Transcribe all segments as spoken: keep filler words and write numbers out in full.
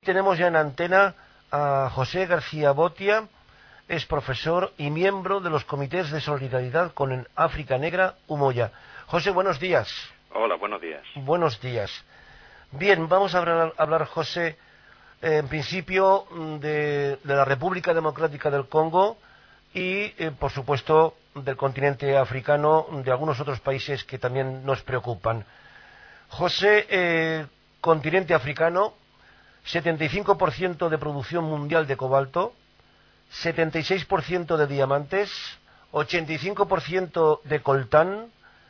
tenemos ya en antena a José García Botia, es profesor y miembro de los comités de solidaridad con el África Negra, Umoja. José, buenos días. Hola, buenos días. Buenos días. Bien, vamos a hablar, hablar José, eh, en principio de, de la República Democrática del Congo y, eh, por supuesto, del continente africano, de algunos otros países que también nos preocupan. José, eh, continente africano, setenta y cinco por ciento de producción mundial de cobalto, setenta y seis por ciento de diamantes, ochenta y cinco por ciento de coltán,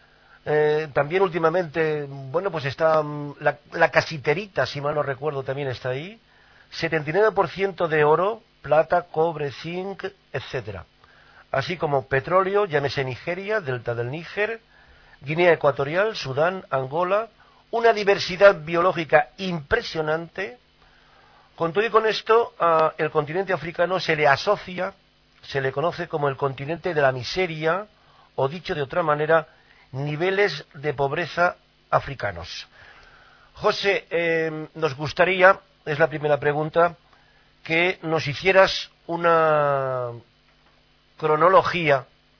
eh, también últimamente, bueno, pues está um, la, la casiterita, si mal no recuerdo, también está ahí, setenta y nueve por ciento de oro, plata, cobre, zinc, etcétera. Así como petróleo, llámese Nigeria, delta del Níger, Guinea Ecuatorial, Sudán, Angola, una diversidad biológica impresionante. Con todo y con esto, uh, el continente africano se le asocia, se le conoce como el continente de la miseria, o dicho de otra manera, niveles de pobreza africanos. José, eh, nos gustaría, es la primera pregunta, que nos hicieras una cronología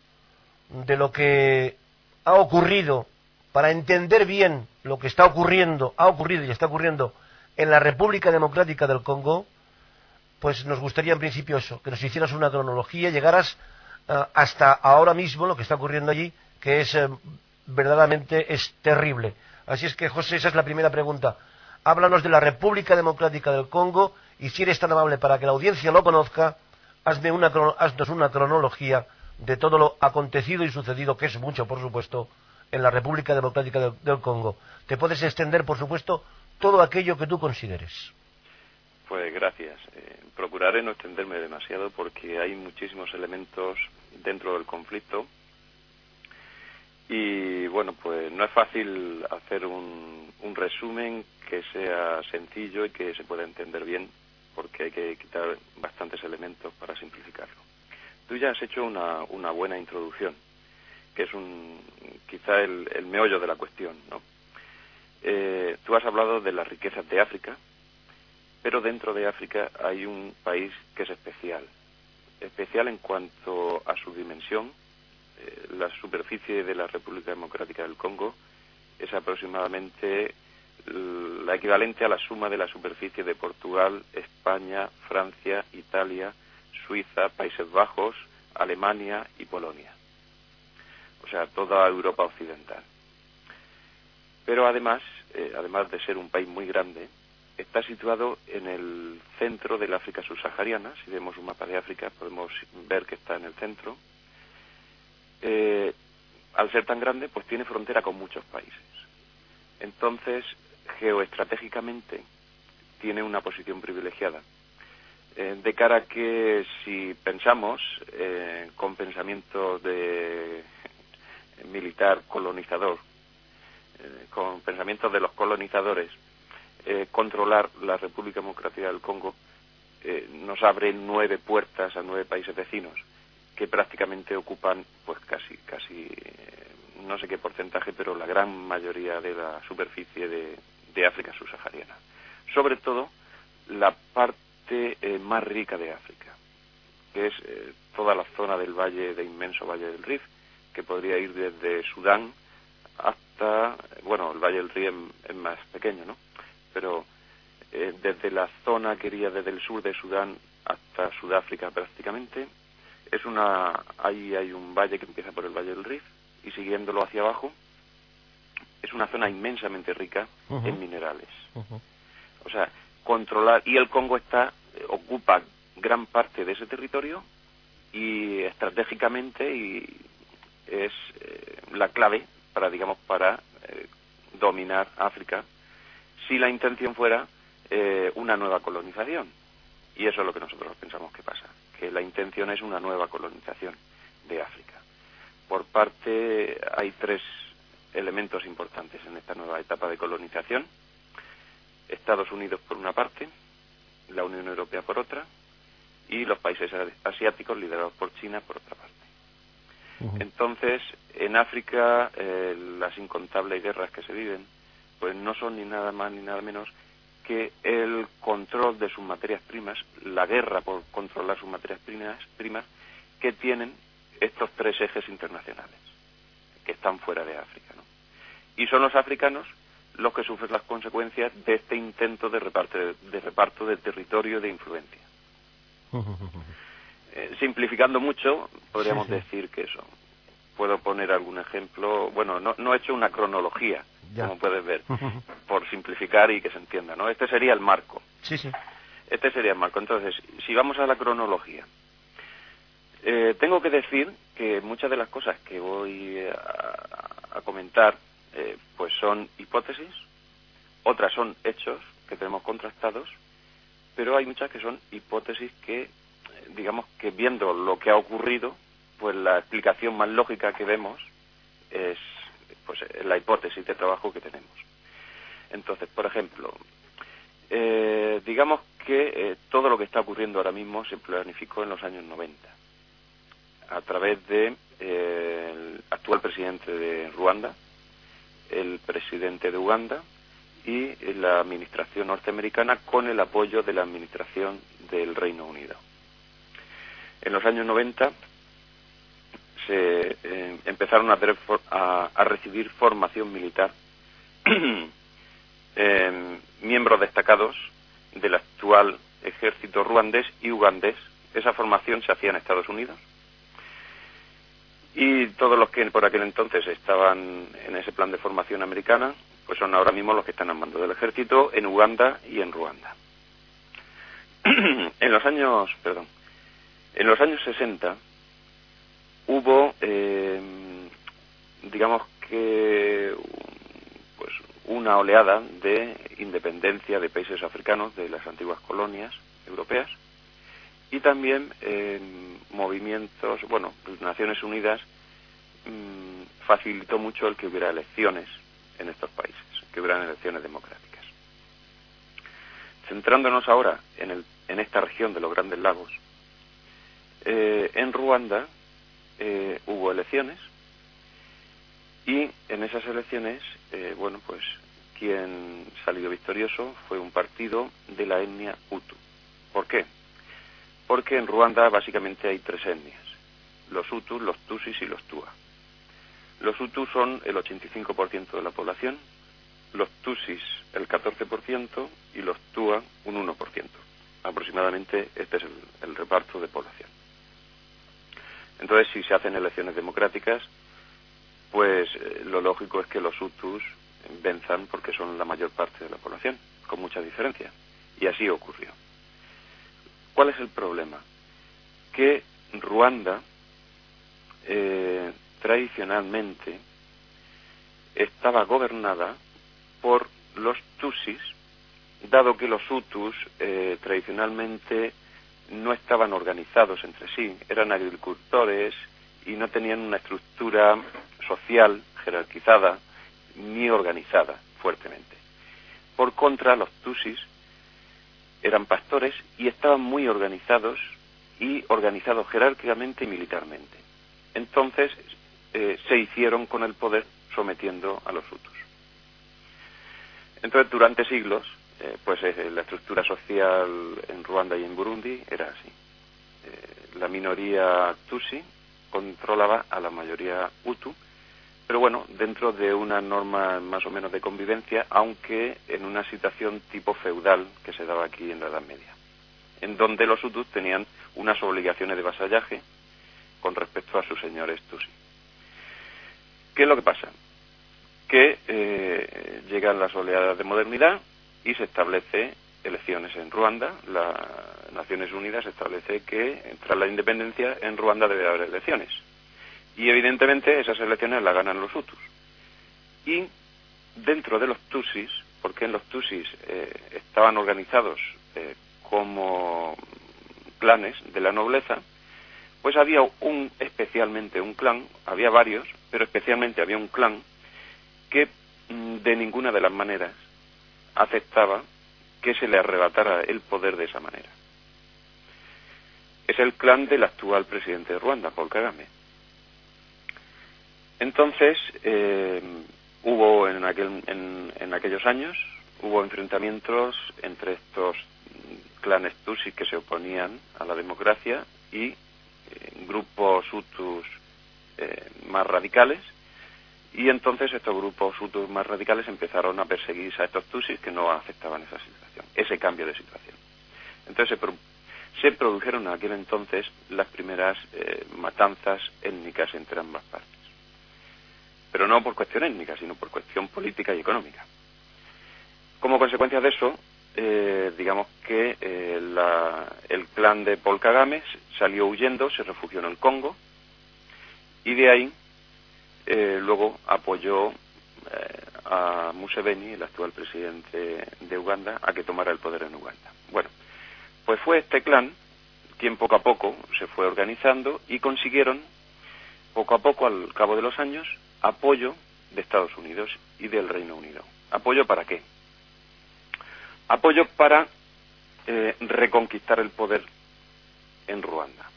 de lo que ha ocurrido, para entender bien lo que está ocurriendo, ha ocurrido y está ocurriendo en la República Democrática del Congo. Pues nos gustaría en principio eso, que nos hicieras una cronología, llegaras uh, hasta ahora mismo lo que está ocurriendo allí, que es uh, verdaderamente es terrible. Así es que, José, esa es la primera pregunta. Háblanos de la República Democrática del Congo y, si eres tan amable para que la audiencia lo conozca, hazme una, haznos una cronología de todo lo acontecido y sucedido, que es mucho, por supuesto, en la República Democrática del, del Congo. Te puedes extender, por supuesto, todo aquello que tú consideres. Pues gracias. Eh, procuraré no extenderme demasiado porque hay muchísimos elementos dentro del conflicto y, bueno, pues no es fácil hacer un, un resumen que sea sencillo y que se pueda entender bien, porque hay que quitar bastantes elementos para simplificarlo. Tú ya has hecho una, una buena introducción, que es un quizá el, el meollo de la cuestión, ¿no? Eh, tú has hablado de las riquezas de África, pero dentro de África hay un país que es especial, especial en cuanto a su dimensión. Eh, la superficie de la República Democrática del Congo es aproximadamente la equivalente a la suma de la superficie de Portugal, España, Francia, Italia, Suiza, Países Bajos, Alemania y Polonia. O sea, toda Europa occidental. Pero además, eh, además de ser un país muy grande, está situado en el centro del África subsahariana. Si vemos un mapa de África podemos ver que está en el centro. Eh, al ser tan grande, pues tiene frontera con muchos países. Entonces, geoestratégicamente, tiene una posición privilegiada. Eh, de cara a que, si pensamos eh, con pensamiento de militar colonizador, eh, con pensamientos de los colonizadores, eh, controlar la República Democrática del Congo eh, nos abre nueve puertas a nueve países vecinos que prácticamente ocupan, pues casi, casi, eh, no sé qué porcentaje, pero la gran mayoría de la superficie de, de África subsahariana. Sobre todo, la parte eh, más rica de África, que es eh, toda la zona del valle, de inmenso Valle del Rift, que podría ir desde Sudán hasta, bueno, el Valle del Rift es, es más pequeño, ¿no? Pero eh, desde la zona que iría desde el sur de Sudán hasta Sudáfrica prácticamente, es una, ahí hay un valle que empieza por el Valle del Rift y siguiéndolo hacia abajo, es una zona inmensamente rica uh-huh. en minerales. Uh-huh. O sea, controlar, y el Congo está, eh, ocupa gran parte de ese territorio y estratégicamente y es eh, la clave para, digamos, para eh, dominar África, si la intención fuera eh, una nueva colonización. Y eso es lo que nosotros pensamos que pasa, que la intención es una nueva colonización de África. Por parte, hay tres elementos importantes en esta nueva etapa de colonización. Estados Unidos por una parte, la Unión Europea por otra, y los países asiáticos liderados por China por otra parte. Uh-huh. Entonces, en África, eh, las incontables guerras que se viven, pues no son ni nada más ni nada menos que el control de sus materias primas, la guerra por controlar sus materias primas, primas que tienen estos tres ejes internacionales, que están fuera de África, ¿no? Y son los africanos los que sufren las consecuencias de este intento de reparto de, reparto de territorio de influencia. eh, simplificando mucho, podríamos sí, sí. decir que eso. Puedo poner algún ejemplo. Bueno, no, no he hecho una cronología, ya. como puedes ver, por simplificar y que se entienda, ¿no? Este sería el marco. Sí, sí. Este sería el marco. Entonces, si vamos a la cronología, eh, tengo que decir que muchas de las cosas que voy a, a comentar Eh, pues son hipótesis, otras son hechos que tenemos contrastados, pero hay muchas que son hipótesis que, digamos que viendo lo que ha ocurrido, pues la explicación más lógica que vemos es pues la hipótesis de trabajo que tenemos. Entonces, por ejemplo, eh, digamos que eh, todo lo que está ocurriendo ahora mismo se planificó en los años noventa, a través de eh, el actual presidente de Ruanda, el presidente de Uganda y la administración norteamericana con el apoyo de la administración del Reino Unido. En los años noventa se eh, empezaron a, tener, a, a recibir formación militar eh, miembros destacados del actual ejército ruandés y ugandés. Esa formación se hacía en Estados Unidos. Y todos los que por aquel entonces estaban en ese plan de formación americana, pues son ahora mismo los que están al mando del ejército en Uganda y en Ruanda. en los años, perdón, en los años sesenta hubo, eh, digamos que, pues una oleada de independencia de países africanos, de las antiguas colonias europeas, y también eh, movimientos, bueno, las Naciones Unidas mmm, facilitó mucho el que hubiera elecciones en estos países, que hubieran elecciones democráticas. Centrándonos ahora en, el, en esta región de los Grandes Lagos, eh, en Ruanda eh, hubo elecciones y en esas elecciones, eh, bueno, pues quien salió victorioso fue un partido de la etnia Hutu. ¿Por qué? Porque en Ruanda básicamente hay tres etnias, los Hutus, los Tutsis y los Tua. Los Hutus son el ochenta y cinco por ciento de la población, los Tutsis el catorce por ciento y los Tua un uno por ciento. Aproximadamente este es el, el reparto de población. Entonces, si se hacen elecciones democráticas, pues eh, lo lógico es que los Hutus venzan porque son la mayor parte de la población, con mucha diferencia. Y así ocurrió. ¿Cuál es el problema? Que Ruanda eh, tradicionalmente estaba gobernada por los Tutsis, dado que los Hutus eh, tradicionalmente no estaban organizados entre sí, eran agricultores y no tenían una estructura social jerarquizada ni organizada fuertemente. Por contra, los Tutsis eran pastores y estaban muy organizados y organizados jerárquicamente y militarmente. Entonces eh, se hicieron con el poder sometiendo a los Hutus. Entonces durante siglos, eh, pues eh, la estructura social en Ruanda y en Burundi era así. Eh, la minoría Tutsi controlaba a la mayoría Hutu, pero bueno, dentro de una norma más o menos de convivencia, aunque en una situación tipo feudal que se daba aquí en la Edad Media, en donde los Hutus tenían unas obligaciones de vasallaje con respecto a sus señores Tutsi. ¿Qué es lo que pasa? Que eh, llegan las oleadas de modernidad y se establece elecciones en Ruanda. Las Naciones Unidas establece que tras la independencia en Ruanda debe haber elecciones. Y evidentemente esas elecciones las ganan los Hutus. Y dentro de los Tutsis, porque en los Tutsis eh, estaban organizados eh, como clanes de la nobleza, pues había un especialmente un clan, había varios, pero especialmente había un clan que mm, de ninguna de las maneras aceptaba que se le arrebatara el poder de esa manera. Es el clan del actual presidente de Ruanda, Paul Kagame. Entonces, eh, hubo en, aquel, en, en aquellos años hubo enfrentamientos entre estos clanes tutsis que se oponían a la democracia y eh, grupos hutus eh, más radicales, y entonces estos grupos hutus más radicales empezaron a perseguir a estos tutsis que no aceptaban esa situación, ese cambio de situación. Entonces se, pro se produjeron en aquel entonces las primeras eh, matanzas étnicas entre ambas partes. Pero no por cuestión étnica, sino por cuestión política y económica. Como consecuencia de eso, eh, digamos que eh, la, el clan de Paul Kagame salió huyendo, se refugió en el Congo, y de ahí eh, luego apoyó eh, a Museveni, el actual presidente de Uganda, a que tomara el poder en Uganda. Bueno, pues fue este clan quien poco a poco se fue organizando y consiguieron, poco a poco, al cabo de los años, apoyo de Estados Unidos y del Reino Unido. ¿Apoyo para qué? Apoyo para eh, reconquistar el poder en Ruanda.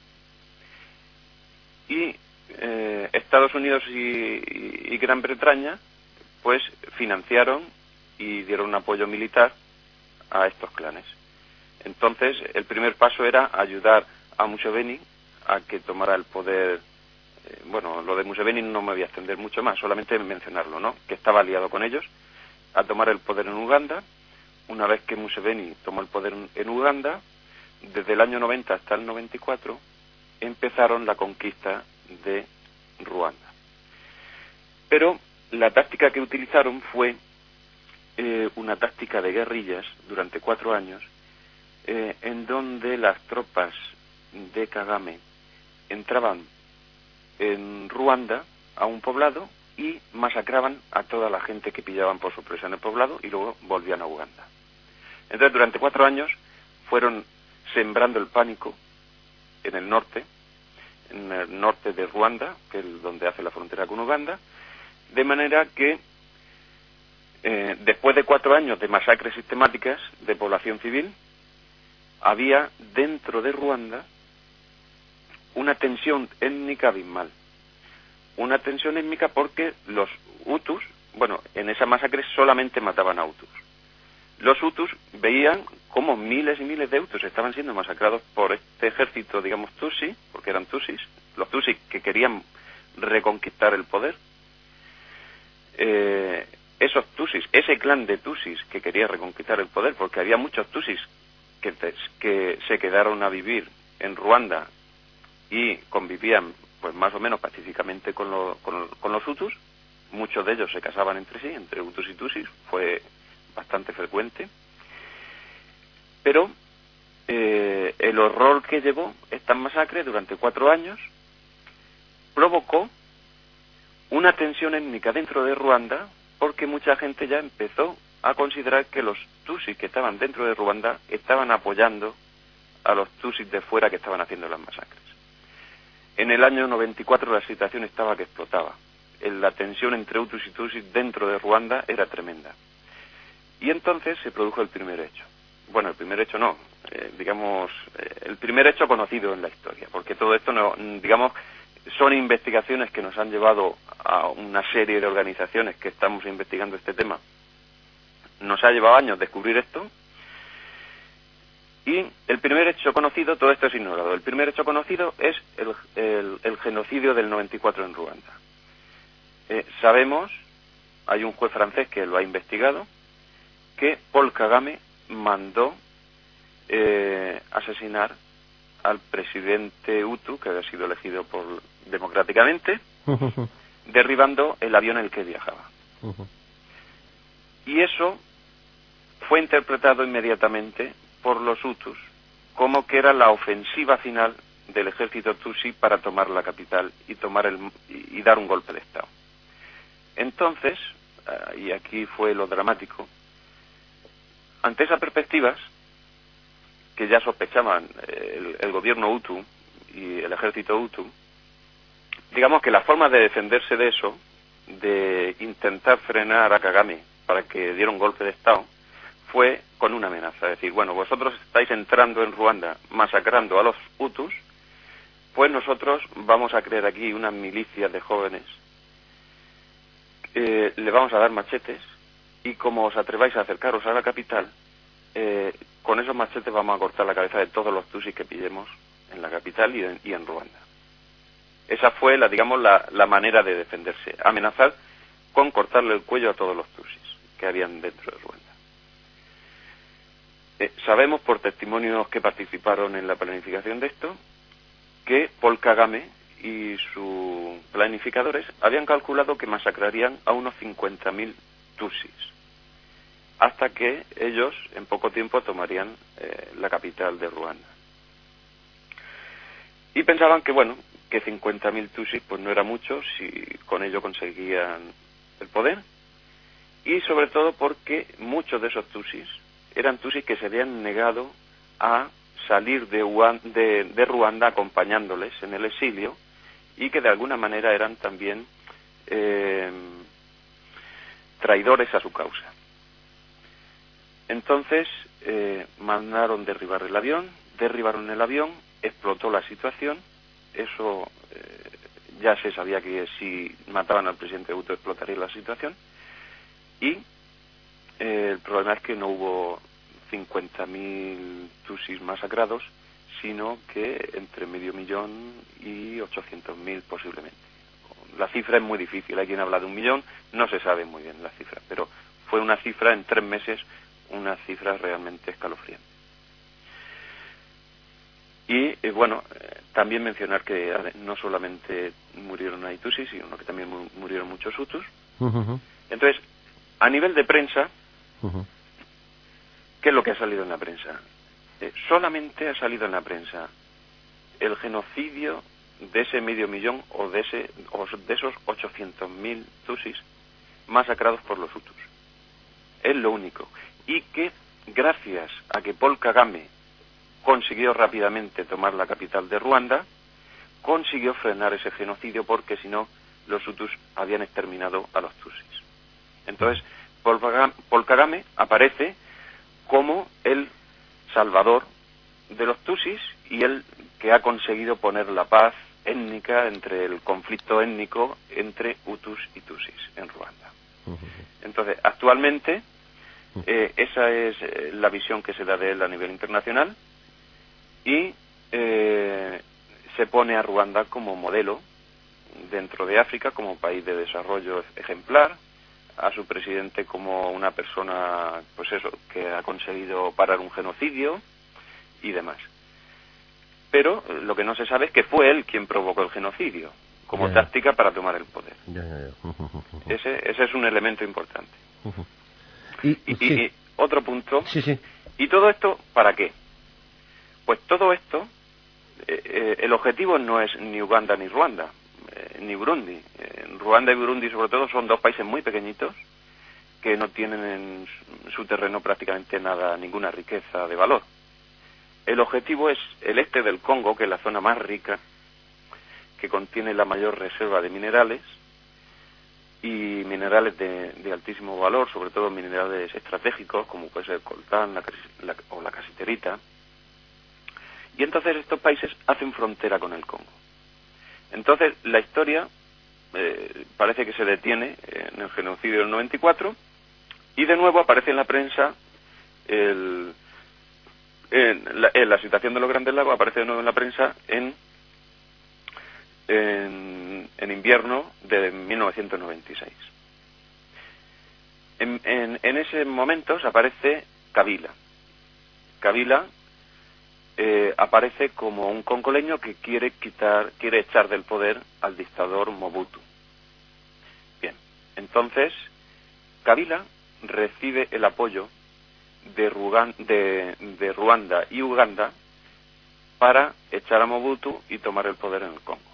Y eh, Estados Unidos y, y, y Gran Bretaña pues financiaron y dieron un apoyo militar a estos clanes. Entonces el primer paso era ayudar a Museveni a que tomara el poder. eh, bueno, lo de Museveni no me voy a extender mucho más, solamente mencionarlo, ¿no? Que estaba aliado con ellos a tomar el poder en Uganda. Una vez que Museveni tomó el poder en Uganda, desde el año noventa hasta el noventa y cuatro, empezaron la conquista de Ruanda. Pero la táctica que utilizaron fue eh, una táctica de guerrillas durante cuatro años, eh, en donde las tropas de Kagame entraban en Ruanda a un poblado y masacraban a toda la gente que pillaban por sorpresa en el poblado y luego volvían a Uganda. Entonces, durante cuatro años fueron sembrando el pánico en el norte, en el norte de Ruanda, que es donde hace la frontera con Uganda, de manera que eh, después de cuatro años de masacres sistemáticas de población civil, había dentro de Ruanda una tensión étnica abismal. Una tensión étnica porque los hutus, bueno, en esa masacre solamente mataban a hutus. Los hutus veían cómo miles y miles de hutus estaban siendo masacrados por este ejército, digamos, tutsi, porque eran tutsis, los tutsis que querían reconquistar el poder. Eh, esos tutsis, ese clan de tutsis que quería reconquistar el poder, porque había muchos tutsis que, que se quedaron a vivir en Ruanda y convivían pues más o menos pacíficamente con, lo, con, con los hutus. Muchos de ellos se casaban entre sí, entre hutus y tutsis, fue bastante frecuente. Pero eh, el horror que llevó esta masacre durante cuatro años provocó una tensión étnica dentro de Ruanda, porque mucha gente ya empezó a considerar que los tutsis que estaban dentro de Ruanda estaban apoyando a los tutsis de fuera que estaban haciendo las masacres. En el año noventa y cuatro la situación estaba que explotaba. La tensión entre hutus y tutsis dentro de Ruanda era tremenda. Y entonces se produjo el primer hecho. Bueno, el primer hecho no, eh, digamos, eh, el primer hecho conocido en la historia, porque todo esto, no, digamos, son investigaciones que nos han llevado a una serie de organizaciones que estamos investigando este tema. Nos ha llevado años descubrir esto. Y el primer hecho conocido, todo esto es ignorado, el primer hecho conocido es el, el, el genocidio del noventa y cuatro en Ruanda. Eh, sabemos, hay un juez francés que lo ha investigado, que Paul Kagame mandó eh, asesinar al presidente Hutu, que había sido elegido por democráticamente, derribando el avión en el que viajaba. Y eso fue interpretado inmediatamente por los hutus como que era la ofensiva final del ejército tutsi para tomar la capital y tomar el y dar un golpe de estado. Entonces, y aquí fue lo dramático, ante esas perspectivas que ya sospechaban el, el gobierno hutu y el ejército hutu, digamos que la forma de defenderse de eso, de intentar frenar a Kagame para que diera un golpe de estado, fue con una amenaza, es decir, bueno, vosotros estáis entrando en Ruanda masacrando a los hutus, pues nosotros vamos a crear aquí unas milicias de jóvenes, eh, le vamos a dar machetes y como os atreváis a acercaros a la capital, eh, con esos machetes vamos a cortar la cabeza de todos los tusis que pillemos en la capital y en, y en Ruanda. Esa fue, la digamos, la, la manera de defenderse, amenazar con cortarle el cuello a todos los tusis que habían dentro de Ruanda. Eh, sabemos por testimonios que participaron en la planificación de esto que Paul Kagame y sus planificadores habían calculado que masacrarían a unos cincuenta mil tusis, hasta que ellos en poco tiempo tomarían eh, la capital de Ruanda. Y pensaban que, bueno, que cincuenta mil tusis pues no era mucho si con ello conseguían el poder, y sobre todo porque muchos de esos tusis eran tusis que se habían negado a salir de, de, de Ruanda acompañándoles en el exilio, y que de alguna manera eran también eh, traidores a su causa. Entonces eh, mandaron derribar el avión, derribaron el avión, explotó la situación, eso eh, ya se sabía que si mataban al presidente Hutu explotaría la situación, y eh, el problema es que no hubo cincuenta mil tusis masacrados, sino que entre medio millón y ochocientos mil posiblemente. La cifra es muy difícil, hay quien habla de un millón, no se sabe muy bien la cifra, pero fue una cifra en tres meses, una cifra realmente escalofriante. Y eh, bueno, eh, también mencionar que no solamente murieron ahí tusis, sino que también mu murieron muchos hutus. Uh-huh. Entonces, a nivel de prensa, uh-huh. ¿qué es lo que ha salido en la prensa? Eh, solamente ha salido en la prensa el genocidio de ese medio millón o de ese o de esos ochocientos mil tusis masacrados por los hutus. Es lo único. Y que gracias a que Paul Kagame consiguió rápidamente tomar la capital de Ruanda, consiguió frenar ese genocidio, porque si no los hutus habían exterminado a los tusis. Entonces Paul Kagame aparece como el salvador de los tusis y el que ha conseguido poner la paz étnica entre el conflicto étnico entre hutus y tusis en Ruanda. Entonces, actualmente eh, esa es la visión que se da de él a nivel internacional, y eh, se pone a Ruanda como modelo dentro de África, como país de desarrollo ejemplar, a su presidente como una persona, pues eso, que ha conseguido parar un genocidio y demás. Pero lo que no se sabe es que fue él quien provocó el genocidio, como yeah. táctica para tomar el poder. Yeah, yeah, yeah. Uh, uh, uh, uh. Ese, ese es un elemento importante. Uh, uh. Y, y, sí. y, y otro punto. Sí, sí. ¿Y todo esto para qué? Pues todo esto, eh, eh, el objetivo no es ni Uganda ni Ruanda, eh, ni Burundi. Eh, Ruanda y Burundi, sobre todo, son dos países muy pequeñitos que no tienen en su terreno prácticamente nada, ninguna riqueza de valor. El objetivo es el este del Congo, que es la zona más rica, que contiene la mayor reserva de minerales, y minerales de, de altísimo valor, sobre todo minerales estratégicos, como puede ser el coltán la, la, o la casiterita. Y entonces estos países hacen frontera con el Congo. Entonces la historia eh, parece que se detiene en el genocidio del noventa y cuatro, y de nuevo aparece en la prensa el, en, la, en la situación de los Grandes Lagos, aparece de nuevo en la prensa en, en, en invierno de mil novecientos noventa y seis. En, en, en ese momento aparece Kabila. Kabila Eh, aparece como un congoleño que quiere quitar, quiere echar del poder al dictador Mobutu. Bien, entonces Kabila recibe el apoyo de, Rugan, de, de Ruanda y Uganda para echar a Mobutu y tomar el poder en el Congo.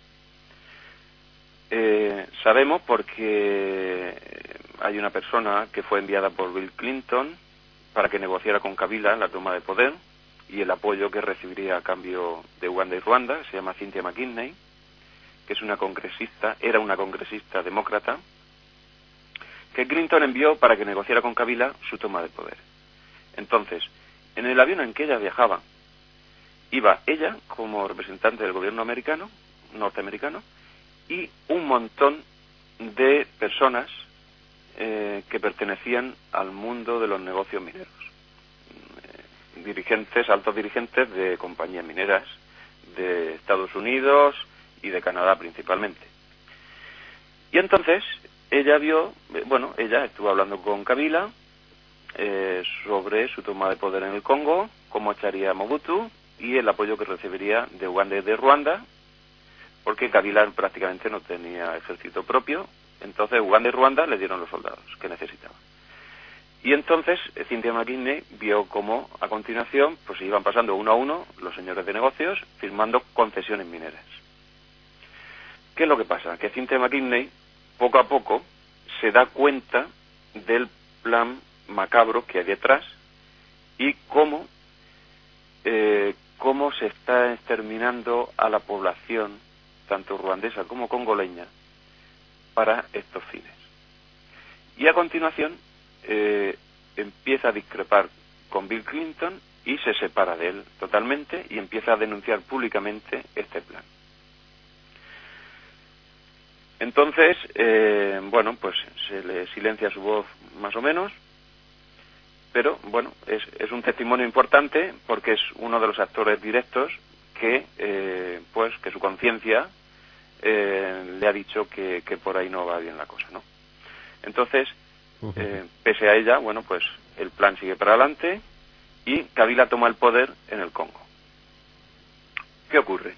Eh, sabemos porque hay una persona que fue enviada por Bill Clinton para que negociara con Kabila la toma de poder y el apoyo que recibiría a cambio de Uganda y Ruanda. Se llama Cynthia McKinney, que es una congresista, era una congresista demócrata, que Clinton envió para que negociara con Kabila su toma de poder. Entonces, en el avión en que ella viajaba, iba ella como representante del gobierno americano, norteamericano, y un montón de personas eh, que pertenecían al mundo de los negocios mineros. Eh, dirigentes, altos dirigentes de compañías mineras de Estados Unidos y de Canadá principalmente. Y entonces ella vio, bueno, ella estuvo hablando con Kabila eh, sobre su toma de poder en el Congo, cómo echaría a Mobutu y el apoyo que recibiría de Uganda y de Ruanda, porque Kabila prácticamente no tenía ejército propio, entonces Uganda y Ruanda le dieron los soldados que necesitaban. Y entonces Cynthia McKinney vio cómo a continuación pues iban pasando uno a uno los señores de negocios firmando concesiones mineras. ¿Qué es lo que pasa? Que Cynthia McKinney poco a poco se da cuenta del plan macabro que hay detrás y cómo, eh, cómo se está exterminando a la población, tanto ruandesa como congoleña, para estos fines. Y a continuación eh, empieza a discrepar con Bill Clinton y se separa de él totalmente y empieza a denunciar públicamente este plan. Entonces, eh, bueno, pues se le silencia su voz más o menos, pero bueno, es, es un testimonio importante porque es uno de los actores directos que, eh, pues, que su conciencia eh, le ha dicho que, que por ahí no va bien la cosa, ¿no? Entonces, eh, pese a ella, bueno, pues el plan sigue para adelante y Kabila toma el poder en el Congo. ¿Qué ocurre?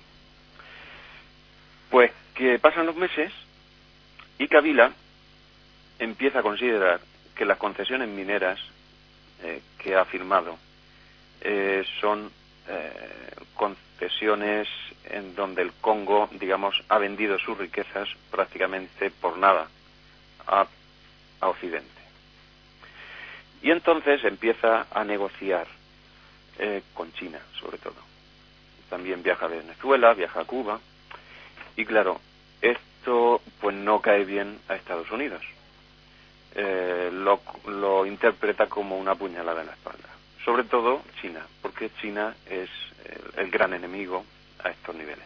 Pues que pasan los meses y Kabila empieza a considerar que las concesiones mineras eh, que ha firmado eh, son eh, concesiones en donde el Congo, digamos, ha vendido sus riquezas prácticamente por nada a, a Occidente. Y entonces empieza a negociar eh, con China, sobre todo. También viaja a Venezuela, viaja a Cuba, y claro, esto pues no cae bien a Estados Unidos. Eh, lo, lo interpreta como una puñalada en la espalda. Sobre todo China, porque China es el, el gran enemigo a estos niveles.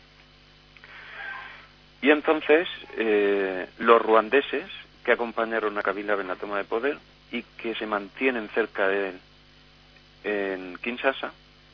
Y entonces eh, los ruandeses que acompañaron a Kabila en la toma de poder y que se mantienen cerca de él en Kinshasa,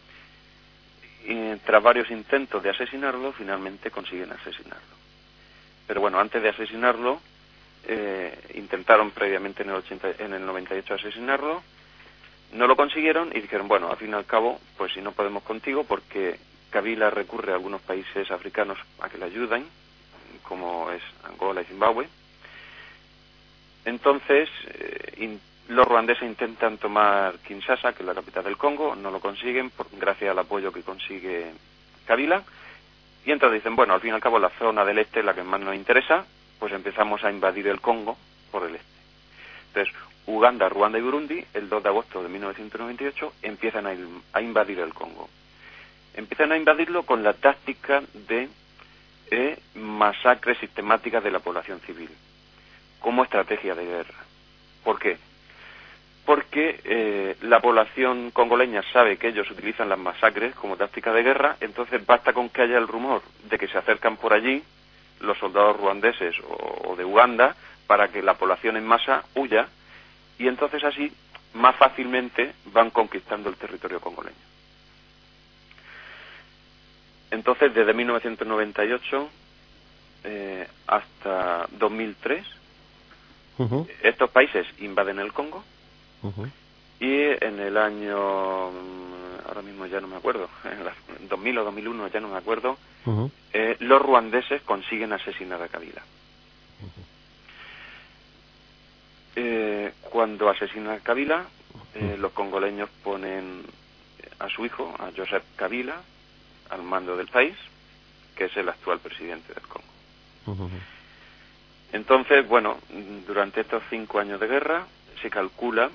y tras varios intentos de asesinarlo, finalmente consiguen asesinarlo. Pero bueno, antes de asesinarlo, eh, intentaron previamente en el, ochenta, en el noventa y ocho asesinarlo, no lo consiguieron y dijeron, bueno, al fin y al cabo, pues si no podemos contigo, porque Kabila recurre a algunos países africanos a que le ayuden, como es Angola y Zimbabue. Entonces, eh, in, los ruandeses intentan tomar Kinshasa, que es la capital del Congo, no lo consiguen, por, gracias al apoyo que consigue Kabila, y entonces dicen, bueno, al fin y al cabo la zona del este es la que más nos interesa, pues empezamos a invadir el Congo por el este. Entonces, Uganda, Ruanda y Burundi, el dos de agosto de mil novecientos noventa y ocho, empiezan a, a invadir el Congo. Empiezan a invadirlo con la táctica de eh, masacres sistemáticas de la población civil, como estrategia de guerra. ¿Por qué? Porque eh, la población congoleña sabe que ellos utilizan las masacres como táctica de guerra, entonces basta con que haya el rumor de que se acercan por allí los soldados ruandeses o, o de Uganda para que la población en masa huya, y entonces así más fácilmente van conquistando el territorio congoleño. Entonces, desde mil novecientos noventa y ocho eh, hasta dos mil tres, uh-huh. estos países invaden el Congo. Uh-huh. Y en el año, ahora mismo ya no me acuerdo, en dos mil o dos mil uno ya no me acuerdo, uh-huh. eh, los ruandeses consiguen asesinar a Kabila. Uh-huh. Eh, cuando asesinan a Kabila, eh, uh-huh. los congoleños ponen a su hijo, a Joseph Kabila, al mando del país, que es el actual presidente del Congo. Uh-huh. Entonces, bueno, durante estos cinco años de guerra se calcula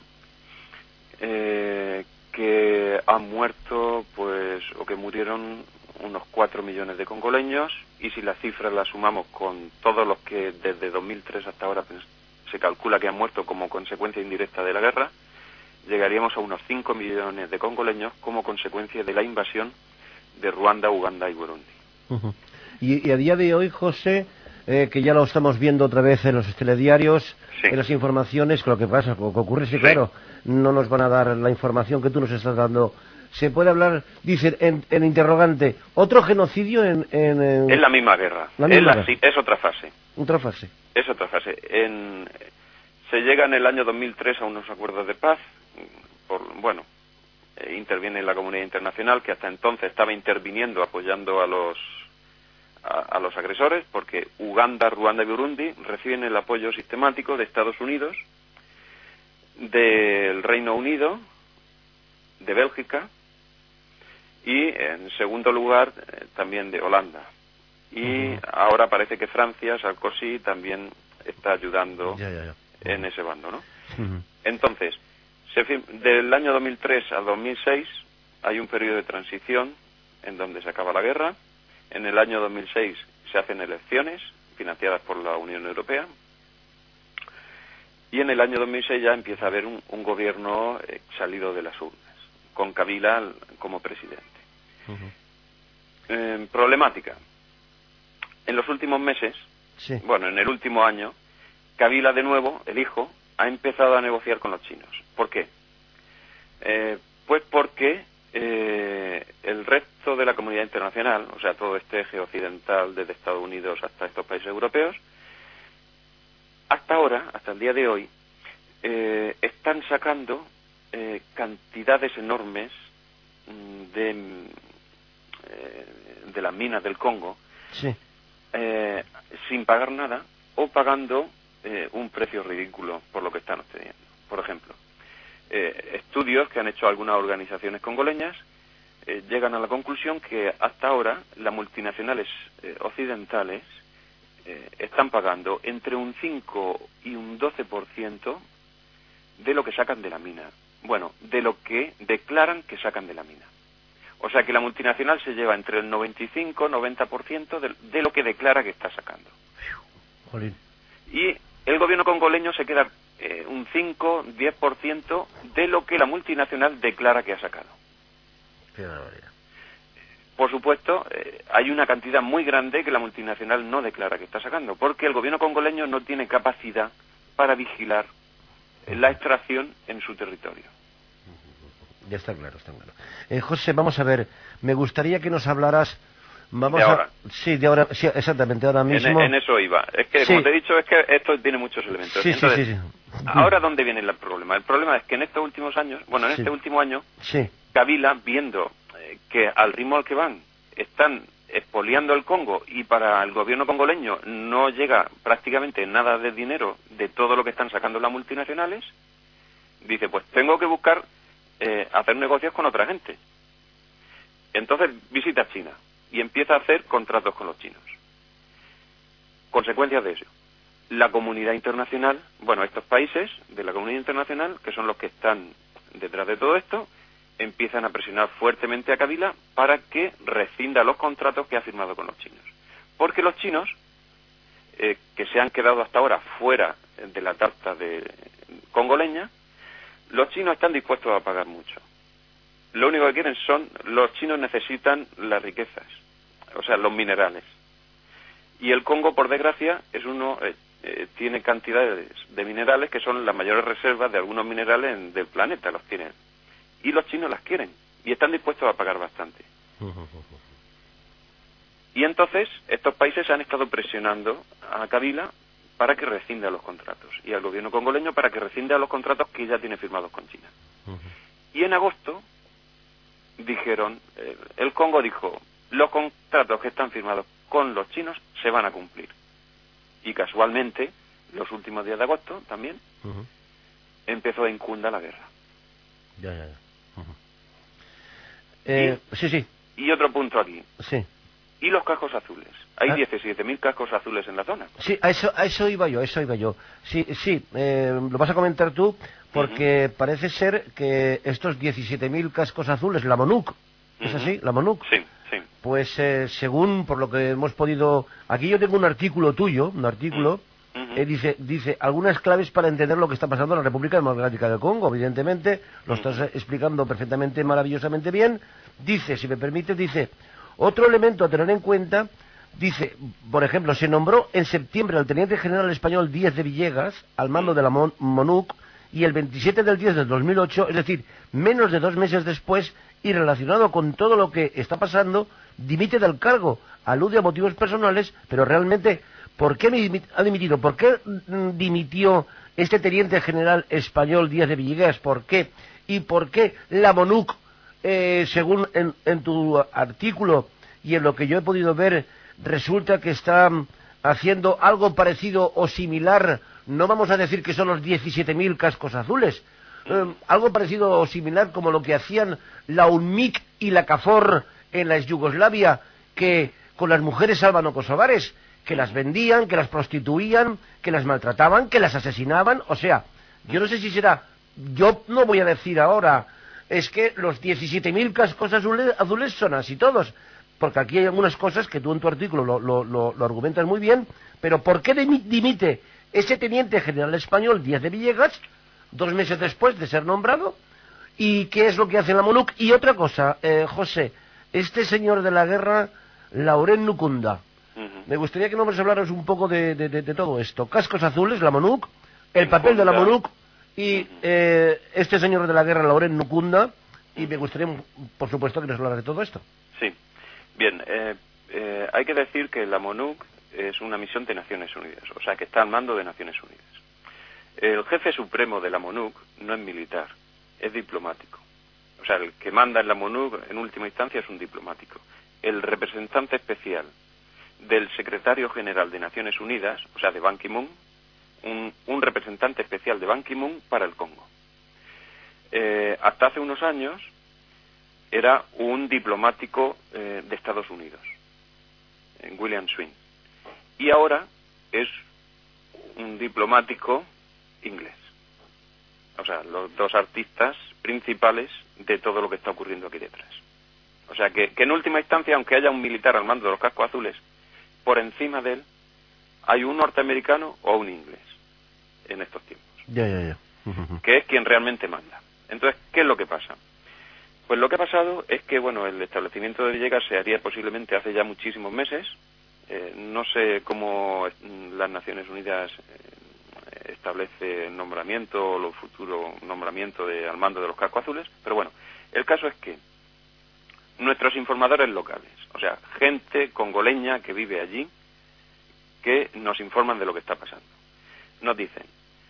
Eh, que han muerto, pues, o que murieron unos cuatro millones de congoleños, y si las cifras las sumamos con todos los que desde dos mil tres hasta ahora pues, se calcula que han muerto como consecuencia indirecta de la guerra, llegaríamos a unos cinco millones de congoleños como consecuencia de la invasión de Ruanda, Uganda y Burundi. Uh-huh. y, y a día de hoy, José, eh, que ya lo estamos viendo otra vez en los telediarios, sí. en las informaciones, que lo que pasa, lo que ocurre es que, sí. claro, no nos van a dar la información que tú nos estás dando. Se puede hablar, dice, en, en interrogante, ¿otro genocidio en...? en, en... Es la misma guerra, la misma es, la, guerra. Sí, es otra fase. Otra fase. Es otra fase. En, se llega en el año dos mil tres a unos acuerdos de paz, por, bueno, eh, interviene la comunidad internacional, que hasta entonces estaba interviniendo, apoyando a los a, a los agresores, porque Uganda, Ruanda y Burundi reciben el apoyo sistemático de Estados Unidos, del Reino Unido, de Bélgica y, en segundo lugar, eh, también de Holanda. Y uh-huh. ahora parece que Francia, Sarkozy, también está ayudando ya, ya, ya. Uh-huh. en ese bando, ¿no? Uh-huh. Entonces, se, del año dos mil tres al dos mil seis hay un periodo de transición en donde se acaba la guerra. En el año dos mil seis se hacen elecciones financiadas por la Unión Europea. Y en el año dos mil seis ya empieza a haber un, un gobierno eh, salido de las urnas, con Kabila como presidente. Uh-huh. Eh, problemática. En los últimos meses, sí. bueno, en el último año, Kabila de nuevo, el hijo, ha empezado a negociar con los chinos. ¿Por qué? Eh, pues porque eh, el resto de la comunidad internacional, o sea, todo este eje occidental, desde Estados Unidos hasta estos países europeos, hasta ahora, hasta el día de hoy, eh, están sacando eh, cantidades enormes de, eh, de las minas del Congo, sí. eh, sin pagar nada o pagando eh, un precio ridículo por lo que están obteniendo. Por ejemplo, eh, estudios que han hecho algunas organizaciones congoleñas eh, llegan a la conclusión que hasta ahora las multinacionales eh, occidentales eh, están pagando entre un cinco y un doce por ciento de lo que sacan de la mina. Bueno, de lo que declaran que sacan de la mina. O sea que la multinacional se lleva entre el noventa y cinco y noventa por ciento de, de lo que declara que está sacando. Jolín. Y el gobierno congoleño se queda eh, un cinco a diez por ciento de lo que la multinacional declara que ha sacado. Qué barbaridad. Por supuesto, eh, hay una cantidad muy grande que la multinacional no declara que está sacando, porque el gobierno congoleño no tiene capacidad para vigilar la extracción en su territorio. Ya está claro, está claro. Eh, José, vamos a ver, me gustaría que nos hablaras... Vamos de ahora. A... Sí, de ahora, sí, exactamente, ahora mismo. En, en eso iba. Es que, sí. como te he dicho, es que esto tiene muchos elementos. Sí, Entonces, sí, sí, sí. Ahora, ¿dónde viene el problema? El problema es que en estos últimos años, bueno, en sí. este último año, sí. Kabila, viendo eh, que al ritmo al que van, están expoliando el Congo y para el gobierno congoleño no llega prácticamente nada de dinero de todo lo que están sacando las multinacionales, dice, pues tengo que buscar eh, hacer negocios con otra gente. Entonces visita China y empieza a hacer contratos con los chinos. Consecuencias de eso. La comunidad internacional, bueno, estos países de la comunidad internacional, que son los que están detrás de todo esto, empiezan a presionar fuertemente a Kabila para que rescinda los contratos que ha firmado con los chinos. Porque los chinos, eh, que se han quedado hasta ahora fuera de la tarta de congoleña, los chinos están dispuestos a pagar mucho. Lo único que quieren son, los chinos necesitan las riquezas, o sea, los minerales. Y el Congo, por desgracia, es uno eh, eh, tiene cantidades de minerales que son las mayores reservas de algunos minerales en, del planeta, los tienen. Y los chinos las quieren, y están dispuestos a pagar bastante. Y entonces, estos países han estado presionando a Kabila para que rescinda los contratos, y al gobierno congoleño para que rescinda los contratos que ya tiene firmados con China. Uh-huh. Y en agosto dijeron, eh, el Congo dijo, los contratos que están firmados con los chinos se van a cumplir. Y casualmente, los últimos días de agosto también, uh-huh. empezó a incunda la guerra. Ya, ya, ya. Uh-huh. Eh, y, sí, sí. Y otro punto aquí. Sí. ¿Y los cascos azules? Hay ¿Ah? diecisiete mil cascos azules en la zona. Sí, a eso, a eso iba yo, a eso iba yo. Sí, sí, eh, lo vas a comentar tú, porque uh-huh. parece ser que estos diecisiete mil cascos azules, la MONUC, ¿es uh-huh. así? ¿La MONUC? Sí, sí. Pues eh, según, por lo que hemos podido... Aquí yo tengo un artículo tuyo, un artículo, uh-huh. eh, dice, dice algunas claves para entender lo que está pasando en la República Democrática del Congo. Evidentemente, lo uh-huh. estás explicando perfectamente, maravillosamente bien. Dice, si me permite, dice... Otro elemento a tener en cuenta, Dice, por ejemplo, se nombró en septiembre al teniente general español Díez de Villegas al mando de la Mon MONUC, y el veintisiete del diez del dos mil ocho, es decir, menos de dos meses después, y relacionado con todo lo que está pasando, dimite del cargo. Alude a motivos personales, pero realmente, ¿por qué ha dimitido? ¿Por qué dimitió este teniente general español Díez de Villegas? ¿Por qué? ¿Y por qué la MONUC, eh, según en, en tu artículo y en lo que yo he podido ver, resulta que está haciendo algo parecido o similar? No vamos a decir que son los diecisiete mil cascos azules, eh, algo parecido o similar como lo que hacían la UNMIK y la KFOR en la ex Yugoslavia, que con las mujeres albano-kosovares, que las vendían, que las prostituían, que las maltrataban, que las asesinaban. O sea, yo no sé si será, yo no voy a decir ahora, es que los diecisiete mil cascos azules, azules son así todos, porque aquí hay algunas cosas que tú en tu artículo lo, lo, lo, lo argumentas muy bien, pero ¿por qué dimite ese teniente general español Díez de Villegas dos meses después de ser nombrado? ¿Y qué es lo que hace la MONUC? Y otra cosa, eh, José, este señor de la guerra, Laurent Nukunda, uh-huh. me gustaría que nos hablaras un poco de, de, de, de todo esto. Cascos azules, la MONUC, el papel de la MONUC y eh, este señor de la guerra, Laurent Nukunda, y me gustaría, por supuesto, que nos hablaras de todo esto. Sí, bien, eh, eh, hay que decir que la MONUC es una misión de Naciones Unidas, o sea, que está al mando de Naciones Unidas. El jefe supremo de la MONUC no es militar, es diplomático. O sea, el que manda en la MONUC, en última instancia, es un diplomático. El representante especial del secretario general de Naciones Unidas, o sea, de Ban Ki-moon, un, un representante especial de Ban Ki-moon para el Congo. Eh, hasta hace unos años era un diplomático eh, de Estados Unidos, William Swing. Y ahora es un diplomático inglés. O sea, los dos artistas principales de todo lo que está ocurriendo aquí detrás. O sea, que, que en última instancia, aunque haya un militar al mando de los cascos azules, por encima de él hay un norteamericano o un inglés en estos tiempos. Ya, ya, ya. Que es quien realmente manda. Entonces, ¿qué es lo que pasa? Pues lo que ha pasado es que, bueno, el establecimiento de Villegas se haría posiblemente hace ya muchísimos meses. Eh, no sé cómo las Naciones Unidas eh, establece el nombramiento o los futuros nombramientos de, al mando de los cascos azules, pero bueno, el caso es que nuestros informadores locales, o sea, gente congoleña que vive allí, que nos informan de lo que está pasando, nos dicen,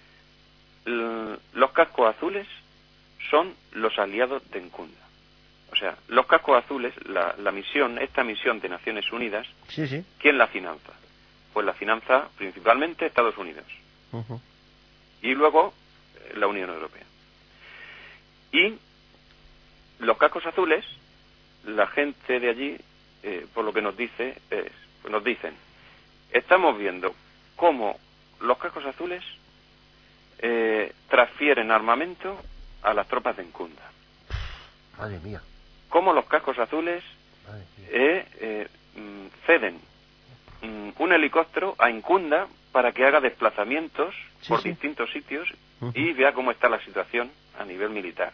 los cascos azules son los aliados de Nkunda. O sea, los cascos azules, la, la misión, esta misión de Naciones Unidas, sí, sí. ¿quién la finanza? Pues la finanza principalmente Estados Unidos. Uh-huh. Y luego eh, la Unión Europea. Y los cascos azules, la gente de allí, eh, por lo que nos dice, es, pues nos dicen, estamos viendo cómo los cascos azules eh, transfieren armamento a las tropas de Nkunda. Madre mía. Cómo los cascos azules eh, eh, ceden un helicóptero a Nkunda para que haga desplazamientos sí, por sí. distintos sitios uh-huh. y vea cómo está la situación a nivel militar.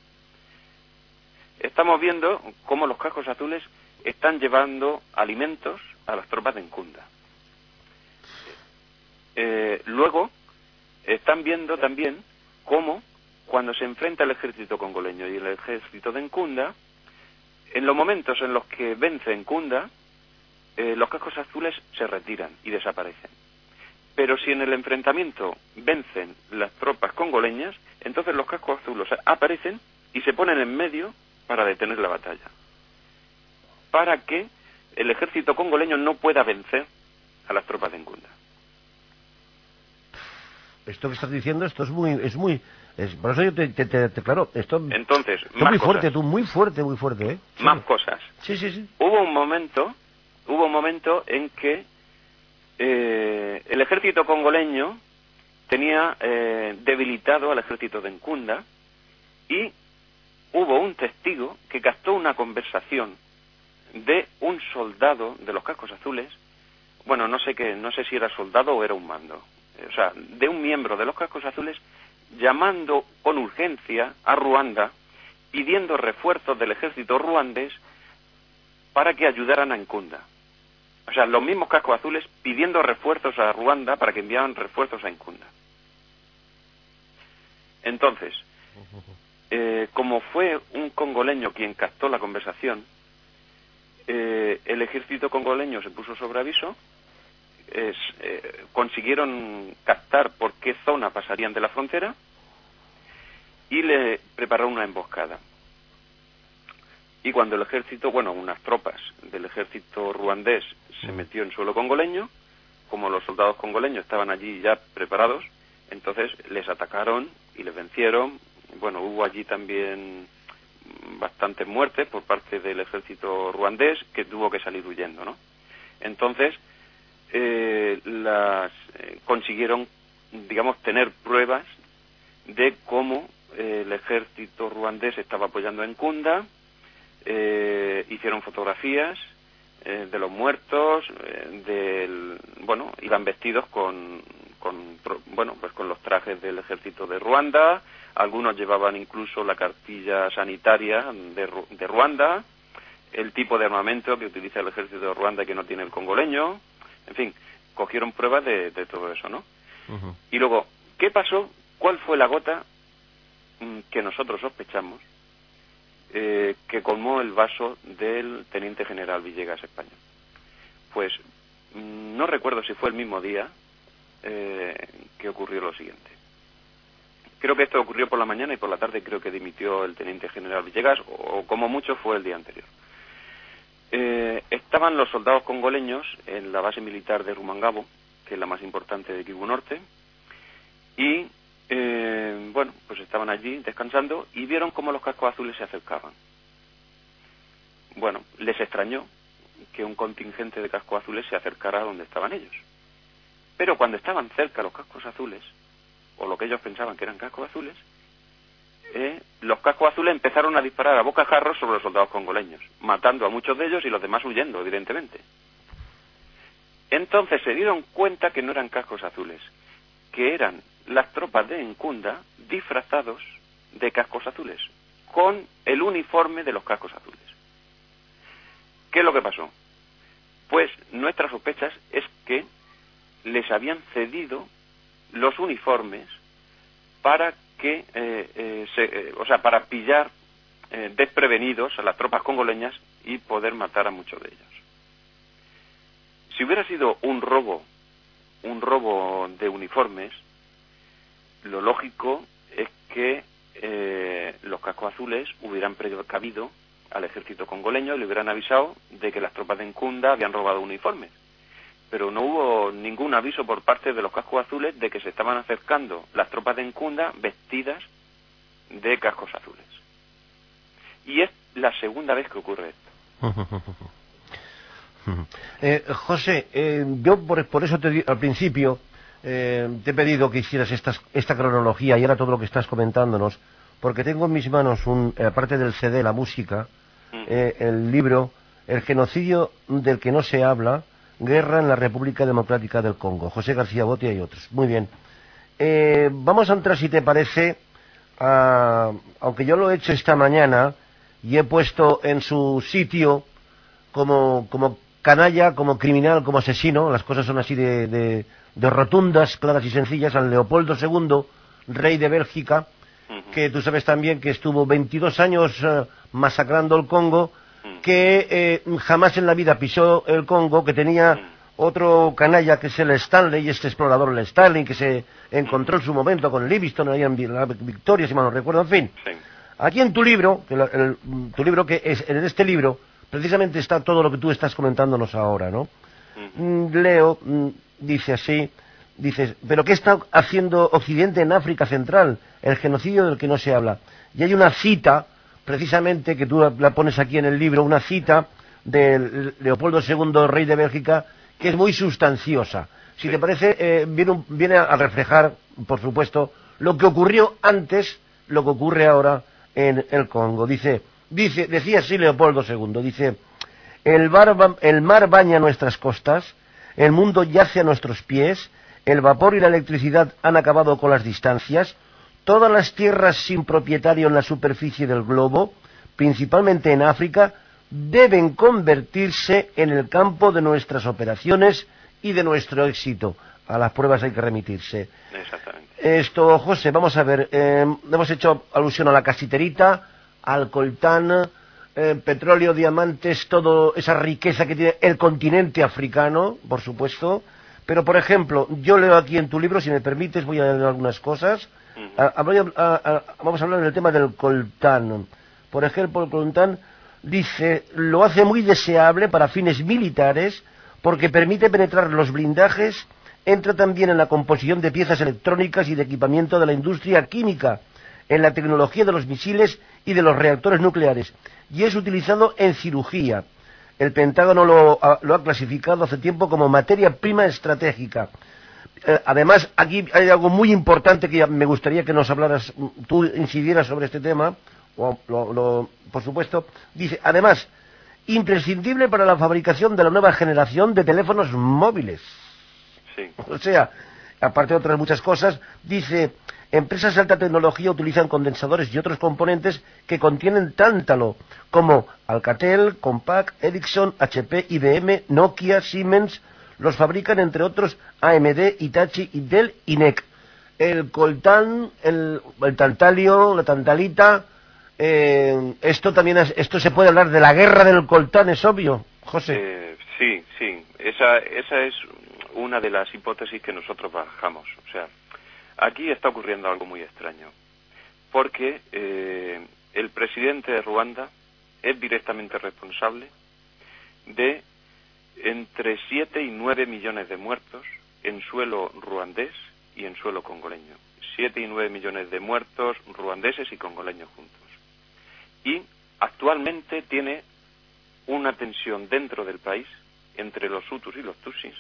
Estamos viendo cómo los cascos azules están llevando alimentos a las tropas de Nkunda. Eh, luego, están viendo también cómo, cuando se enfrenta el ejército congoleño y el ejército de Nkunda, en los momentos en los que vence Nkunda, eh, los cascos azules se retiran y desaparecen. Pero si en el enfrentamiento vencen las tropas congoleñas, entonces los cascos azules aparecen y se ponen en medio para detener la batalla, para que el ejército congoleño no pueda vencer a las tropas de Nkunda. Esto que estás diciendo, esto es muy, es muy, es, por eso yo te, te, te, te claro, esto, entonces, esto muy fuerte, cosas. tú, muy fuerte, muy fuerte, ¿eh? Sí. Más cosas. Sí, sí, sí. Hubo un momento, hubo un momento en que eh, el ejército congoleño tenía eh, debilitado al ejército de Nkunda y hubo un testigo que captó una conversación de un soldado de los cascos azules, bueno, no sé qué, no sé si era soldado o era un mando, o sea, de un miembro de los cascos azules llamando con urgencia a Ruanda, pidiendo refuerzos del ejército ruandés para que ayudaran a Nkunda. O sea, los mismos cascos azules pidiendo refuerzos a Ruanda para que enviaran refuerzos a Nkunda. Entonces, eh, como fue un congoleño quien captó la conversación, eh, el ejército congoleño se puso sobre aviso, es, eh, consiguieron captar por qué zona pasarían de la frontera y le prepararon una emboscada. Y cuando el ejército, bueno, unas tropas del ejército ruandés se metió en suelo congoleño, como los soldados congoleños estaban allí ya preparados, entonces les atacaron y les vencieron. Bueno, hubo allí también bastantes muertes por parte del ejército ruandés, que tuvo que salir huyendo, ¿no? Entonces, eh, las eh, consiguieron, digamos, tener pruebas de cómo eh, el ejército ruandés estaba apoyando a Nkunda. Eh, hicieron fotografías eh, de los muertos, eh, del, bueno, iban vestidos con, con, bueno, pues con los trajes del ejército de Ruanda. Algunos llevaban incluso la cartilla sanitaria de, de Ruanda, el tipo de armamento que utiliza el ejército de Ruanda que no tiene el congoleño. En fin, cogieron pruebas de, de todo eso, ¿no? Uh-huh. Y luego, ¿qué pasó? ¿Cuál fue la gota mmm, que nosotros sospechamos eh, que colmó el vaso del teniente general Villegas español? Pues mmm, no recuerdo si fue el mismo día eh, que ocurrió lo siguiente. Creo que esto ocurrió por la mañana y por la tarde creo que dimitió el teniente general Villegas, o como mucho fue el día anterior. Eh, estaban los soldados congoleños en la base militar de Rumangabo, que es la más importante de Kivu Norte, y eh, bueno, pues estaban allí descansando y vieron cómo los cascos azules se acercaban. Bueno, les extrañó que un contingente de cascos azules se acercara a donde estaban ellos. Pero cuando estaban cerca los cascos azules, o lo que ellos pensaban que eran cascos azules, eh, los cascos azules empezaron a disparar a bocajarros sobre los soldados congoleños, matando a muchos de ellos y los demás huyendo, evidentemente. Entonces se dieron cuenta que no eran cascos azules, que eran las tropas de Nkunda disfrazados de cascos azules, con el uniforme de los cascos azules. ¿Qué es lo que pasó? Pues nuestras sospechas es que les habían cedido los uniformes para que, eh, eh, se, eh, o sea, para pillar eh, desprevenidos a las tropas congoleñas y poder matar a muchos de ellos. Si hubiera sido un robo, un robo de uniformes, lo lógico es que eh, los cascos azules hubieran precavido al ejército congoleño y le hubieran avisado de que las tropas de Nkunda habían robado uniformes. Pero no hubo ningún aviso por parte de los cascos azules de que se estaban acercando las tropas de Nkunda vestidas de cascos azules. Y es la segunda vez que ocurre esto. eh, José, eh, yo por, por eso te di, al principio eh, te he pedido que hicieras esta, esta cronología y ahora todo lo que estás comentándonos, porque tengo en mis manos, un, aparte del C D, la música, mm. eh, el libro El genocidio del que no se habla, Guerra en la República Democrática del Congo, José García Botia y otros. Muy bien. Eh, vamos a entrar, si te parece, a, aunque yo lo he hecho esta mañana y he puesto en su sitio como, como canalla, como criminal, como asesino, las cosas son así de, de, de rotundas, claras y sencillas, al Leopoldo segundo, rey de Bélgica, que tú sabes también que estuvo veintidós años eh, masacrando el Congo, que eh, jamás en la vida pisó el Congo, que tenía otro canalla que es el Stanley, este explorador, el Stanley, que se encontró en su momento con Livingstone ahí en la Victoria, si mal no recuerdo, en fin. Sí. Aquí en tu libro, el, el, tu libro que es, en este libro, precisamente está todo lo que tú estás comentándonos ahora, ¿no? Uh-huh. Leo, dice así, dices, ¿pero qué está haciendo Occidente en África Central? El genocidio del que no se habla. Y hay una cita, precisamente, que tú la pones aquí en el libro, una cita de Leopoldo segundo, rey de Bélgica, que es muy sustanciosa. Si te parece, eh, viene, un, viene a reflejar, por supuesto, lo que ocurrió antes, lo que ocurre ahora en el Congo. Dice, dice, decía así Leopoldo segundo, dice, el, bar, el mar baña nuestras costas, el mundo yace a nuestros pies, el vapor y la electricidad han acabado con las distancias, todas las tierras sin propietario en la superficie del globo, principalmente en África, deben convertirse en el campo de nuestras operaciones y de nuestro éxito. A las pruebas hay que remitirse. Exactamente. Esto, José, vamos a ver, eh, hemos hecho alusión a la casiterita, al coltán, eh, petróleo, diamantes, toda esa riqueza que tiene el continente africano, por supuesto. Pero, por ejemplo, yo leo aquí en tu libro, si me permites, voy a leer algunas cosas. Uh-huh. a, a, a, a, vamos a hablar del tema del coltán. Por ejemplo, el coltán dice, lo hace muy deseable para fines militares porque permite penetrar los blindajes, entra también en la composición de piezas electrónicas y de equipamiento de la industria química, en la tecnología de los misiles y de los reactores nucleares, y es utilizado en cirugía. El Pentágono lo, lo ha clasificado hace tiempo como materia prima estratégica. Eh, además, aquí hay algo muy importante que me gustaría que nos hablaras, tú incidieras sobre este tema, o, lo, lo, por supuesto. Dice, además, imprescindible para la fabricación de la nueva generación de teléfonos móviles. Sí. O sea, aparte de otras muchas cosas, dice, empresas de alta tecnología utilizan condensadores y otros componentes que contienen tántalo, como Alcatel, Compaq, Ericsson, H P, I B M, Nokia, Siemens. Los fabrican, entre otros, A M D, Hitachi, Intel y N E C. El coltán, el, el tantalio, la tantalita, eh, esto también es, esto se puede hablar de la guerra del coltán, es obvio, José. Eh, sí, sí, esa, esa es una de las hipótesis que nosotros bajamos. O sea, aquí está ocurriendo algo muy extraño, porque eh, el presidente de Ruanda es directamente responsable de entre siete y nueve millones de muertos en suelo ruandés y en suelo congoleño. siete y nueve millones de muertos ruandeses y congoleños juntos. Y actualmente tiene una tensión dentro del país entre los hutus y los tutsis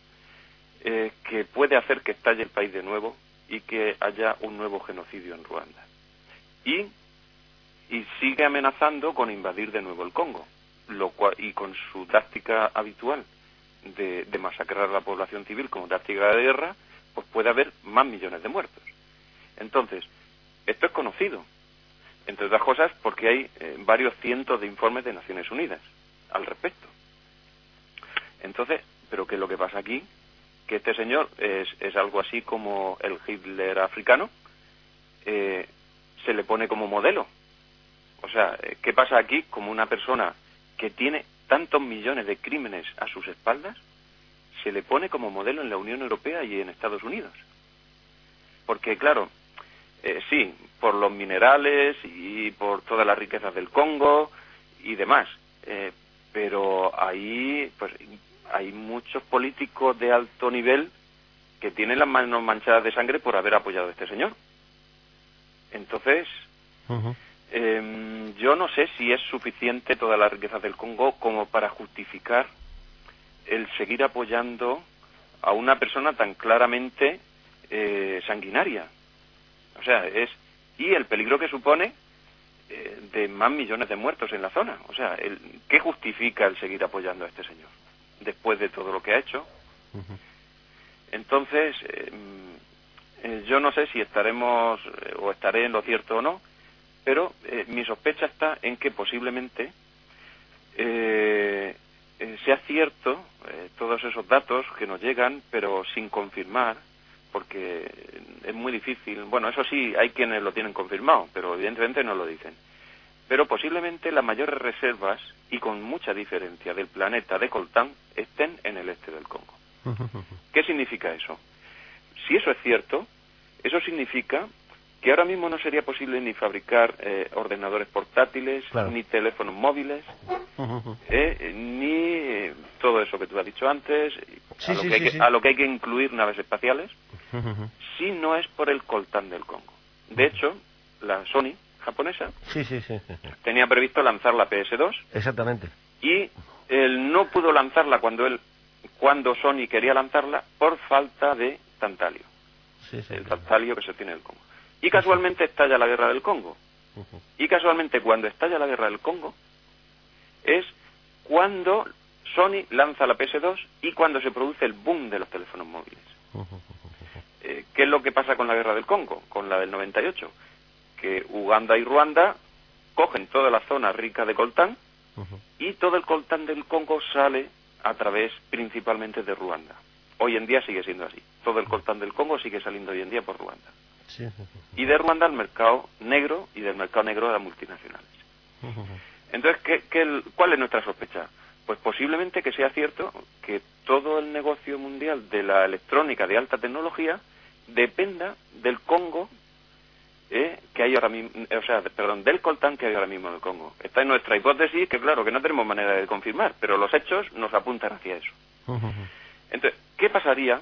eh, que puede hacer que estalle el país de nuevo y que haya un nuevo genocidio en Ruanda. Y, y sigue amenazando con invadir de nuevo el Congo. Lo cual, y con su táctica habitual de, de masacrar a la población civil como táctica de guerra, pues puede haber más millones de muertos. Entonces, esto es conocido, entre otras cosas porque hay eh, varios cientos de informes de Naciones Unidas al respecto. Entonces, ¿pero qué es lo que pasa aquí? Que este señor es, es algo así como el Hitler africano, eh, se le pone como modelo. O sea, ¿qué pasa aquí? Como una persona que tiene tantos millones de crímenes a sus espaldas, se le pone como modelo en la Unión Europea y en Estados Unidos. Porque, claro, eh, sí, por los minerales y por todas las riquezas del Congo y demás, eh, pero ahí pues hay muchos políticos de alto nivel que tienen las manos manchadas de sangre por haber apoyado a este señor. Entonces... Uh-huh. Eh, yo no sé si es suficiente toda la riqueza del Congo como para justificar el seguir apoyando a una persona tan claramente eh, sanguinaria. O sea, es y el peligro que supone eh, de más millones de muertos en la zona. O sea, el, ¿qué justifica el seguir apoyando a este señor después de todo lo que ha hecho? Uh-huh. Entonces, eh, eh, yo no sé si estaremos eh, o estaré en lo cierto o no. Pero eh, mi sospecha está en que posiblemente eh, eh, sea cierto eh, todos esos datos que nos llegan, pero sin confirmar, porque es muy difícil. Bueno, eso sí, hay quienes lo tienen confirmado, pero evidentemente no lo dicen. Pero posiblemente las mayores reservas, y con mucha diferencia, del planeta de coltán estén en el este del Congo. ¿Qué significa eso? Si eso es cierto, eso significa que ahora mismo no sería posible ni fabricar eh, ordenadores portátiles, claro, ni teléfonos móviles, uh-huh. eh, ni eh, todo eso que tú has dicho antes, sí, a, lo sí, que hay sí, que, sí. a lo que hay que incluir naves espaciales, uh-huh. si no es por el coltán del Congo. De hecho, la Sony japonesa sí, sí, sí, sí. tenía previsto lanzar la P S dos. Exactamente. Y él no pudo lanzarla cuando él, cuando Sony quería lanzarla por falta de tantalio. Sí, sí, el tantalio que se tiene en el Congo. Y casualmente estalla la guerra del Congo. Y casualmente cuando estalla la guerra del Congo es cuando Sony lanza la P S dos y cuando se produce el boom de los teléfonos móviles. Eh, ¿Qué es lo que pasa con la guerra del Congo? Con la del noventa y ocho. Que Uganda y Ruanda cogen toda la zona rica de coltán y todo el coltán del Congo sale a través principalmente de Ruanda. Hoy en día sigue siendo así. Todo el coltán del Congo sigue saliendo hoy en día por Ruanda. Sí. Y de Ruanda al mercado negro y del mercado negro a las multinacionales. Entonces, ¿qué, qué, ¿cuál es nuestra sospecha? Pues posiblemente que sea cierto que todo el negocio mundial de la electrónica de alta tecnología dependa del Congo eh, que hay ahora mismo, o sea, perdón, del coltán que hay ahora mismo en el Congo. Esta es nuestra hipótesis, que claro, que no tenemos manera de confirmar, pero los hechos nos apuntan hacia eso. Entonces, ¿qué pasaría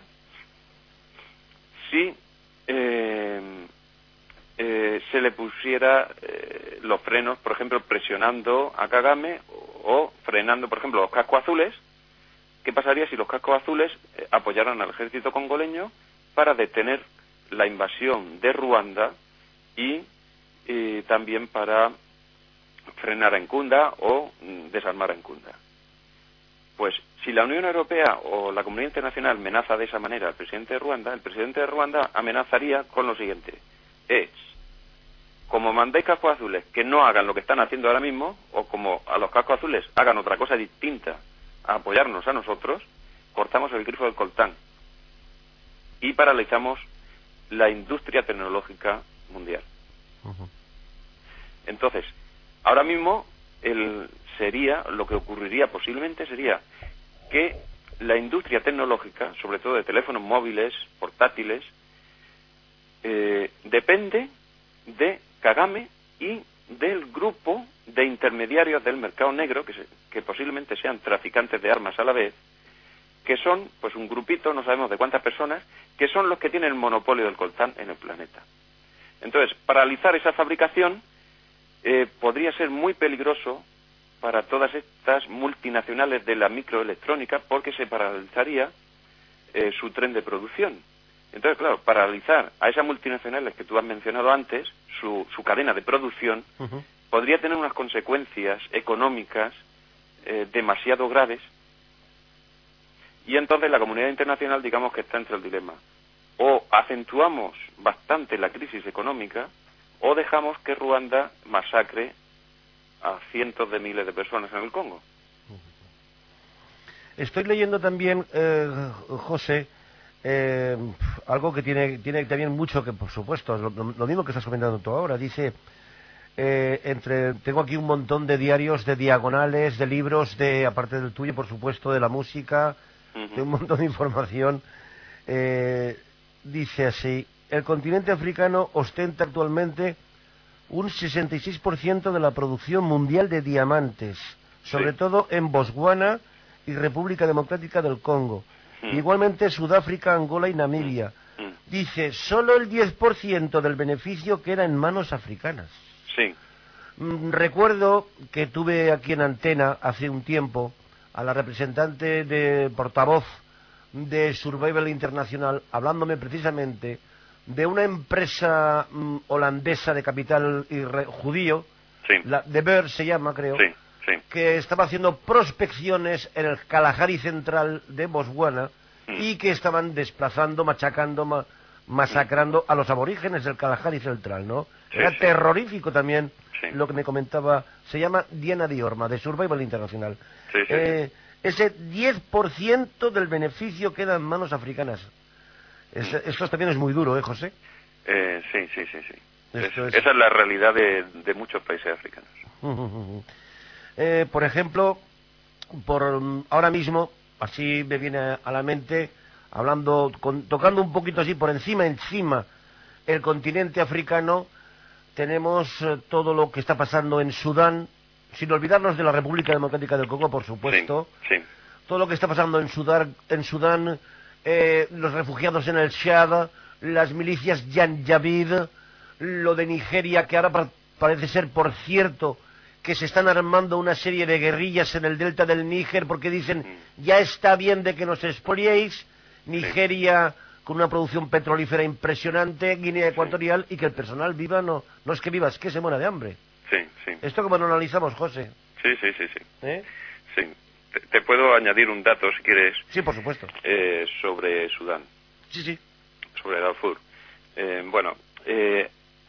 si eh, eh, se le pusiera eh, los frenos, por ejemplo, presionando a Kagame o, o frenando, por ejemplo, los cascos azules? ¿Qué pasaría si los cascos azules eh, apoyaran al ejército congoleño para detener la invasión de Ruanda y eh, también para frenar a Nkunda o mm, desarmar a Nkunda? Pues si la Unión Europea o la comunidad internacional amenaza de esa manera al presidente de Ruanda, el presidente de Ruanda amenazaría con lo siguiente: es, como mandéis cascos azules que no hagan lo que están haciendo ahora mismo, o como a los cascos azules hagan otra cosa distinta a apoyarnos a nosotros, cortamos el grifo del coltán y paralizamos la industria tecnológica mundial. Uh-huh. Entonces, ahora mismo el sería, lo que ocurriría posiblemente sería que la industria tecnológica, sobre todo de teléfonos móviles, portátiles, eh, depende de Kagame y del grupo de intermediarios del mercado negro, que, se, que posiblemente sean traficantes de armas a la vez, que son pues un grupito, no sabemos de cuántas personas, que son los que tienen el monopolio del coltán en el planeta. Entonces, paralizar esa fabricación eh, podría ser muy peligroso para todas estas multinacionales de la microelectrónica, porque se paralizaría eh, su tren de producción. Entonces, claro, paralizar a esas multinacionales que tú has mencionado antes, su, su cadena de producción, uh-huh, podría tener unas consecuencias económicas eh, demasiado graves, y entonces la comunidad internacional, digamos que está entre el dilema: o acentuamos bastante la crisis económica, o dejamos que Ruanda masacre a cientos de miles de personas en el Congo. Estoy leyendo también, eh, José, eh, algo que tiene, tiene también mucho que, por supuesto, lo, lo mismo que estás comentando tú ahora. Dice, eh, entre tengo aquí un montón de diarios, de diagonales, de libros, de aparte del tuyo, por supuesto, de la música, uh-huh, de un montón de información. Eh, dice así: el continente africano ostenta actualmente un sesenta y seis por ciento de la producción mundial de diamantes, sobre sí. todo en Botswana y República Democrática del Congo. Mm. Igualmente Sudáfrica, Angola y Namibia. Mm. Mm. Dice, solo el diez por ciento del beneficio queda en manos africanas. Sí. Mm, recuerdo que tuve aquí en Antena hace un tiempo a la representante de portavoz de Survival International hablándome precisamente de una empresa mm, holandesa de capital irre, judío, sí. la, De Beer se llama, creo, sí, sí. que estaba haciendo prospecciones en el Kalahari central de Botswana mm. y que estaban desplazando, machacando, ma, masacrando mm. a los aborígenes del Kalahari central, ¿no? Sí, Era sí. terrorífico también sí. lo que me comentaba. Se llama Diana Diorma, de Survival International. Sí, sí, eh, sí. Ese diez por ciento del beneficio queda en manos africanas. Es, esto también es muy duro, ¿eh, José? Eh, sí, sí, sí, sí. Es, es... Esa es la realidad de, de muchos países africanos. eh, por ejemplo, por ahora mismo, así me viene a la mente, hablando, con, tocando un poquito así por encima, encima, el continente africano, tenemos eh, todo lo que está pasando en Sudán, sin olvidarnos de la República Democrática del Congo, por supuesto. Sí, sí. Todo lo que está pasando en Sudán, en Sudán eh, los refugiados en el Chad, las milicias Janjaweed, lo de Nigeria, que ahora pa parece ser, por cierto, que se están armando una serie de guerrillas en el delta del Níger porque dicen, ya está bien de que nos expoliéis. Nigeria con una producción petrolífera impresionante, Guinea Ecuatorial, y que el personal viva, no, no es que viva, es que se muera de hambre. Sí, sí. ¿Esto cómo lo analizamos, José? Sí, sí, sí, sí. ¿Eh? Sí. Te, te puedo añadir un dato, si quieres. Sí, por supuesto. Eh, sobre Sudán. Sí, sí. Sobre Darfur. Eh, bueno, eh,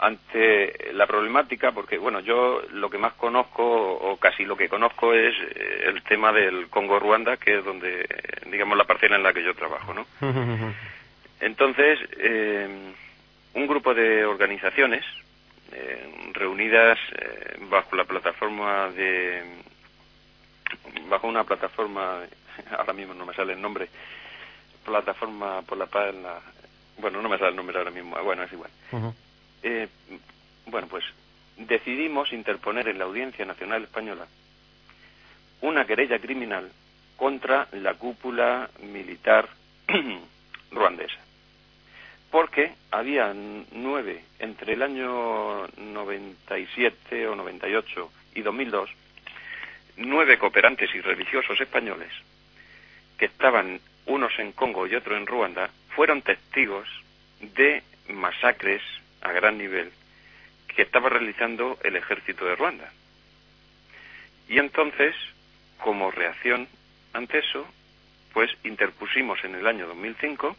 ante la problemática, porque bueno, yo lo que más conozco, o casi lo que conozco, es el tema del Congo-Ruanda, que es donde, digamos, la parcela en la que yo trabajo, ¿no? Entonces, eh, un grupo de organizaciones eh, reunidas eh, bajo la plataforma de, bajo una plataforma, ahora mismo no me sale el nombre, plataforma por la paz, en la, bueno, no me sale el nombre ahora mismo, bueno, es igual. Uh-huh. Eh, bueno, pues decidimos interponer en la Audiencia Nacional Española una querella criminal contra la cúpula militar ruandesa, porque había nueve, entre el año noventa y siete o noventa y ocho y dos mil dos, nueve cooperantes y religiosos españoles que estaban, unos en Congo y otros en Ruanda, fueron testigos de masacres a gran nivel que estaba realizando el ejército de Ruanda. Y entonces, como reacción ante eso, pues interpusimos en el año dos mil cinco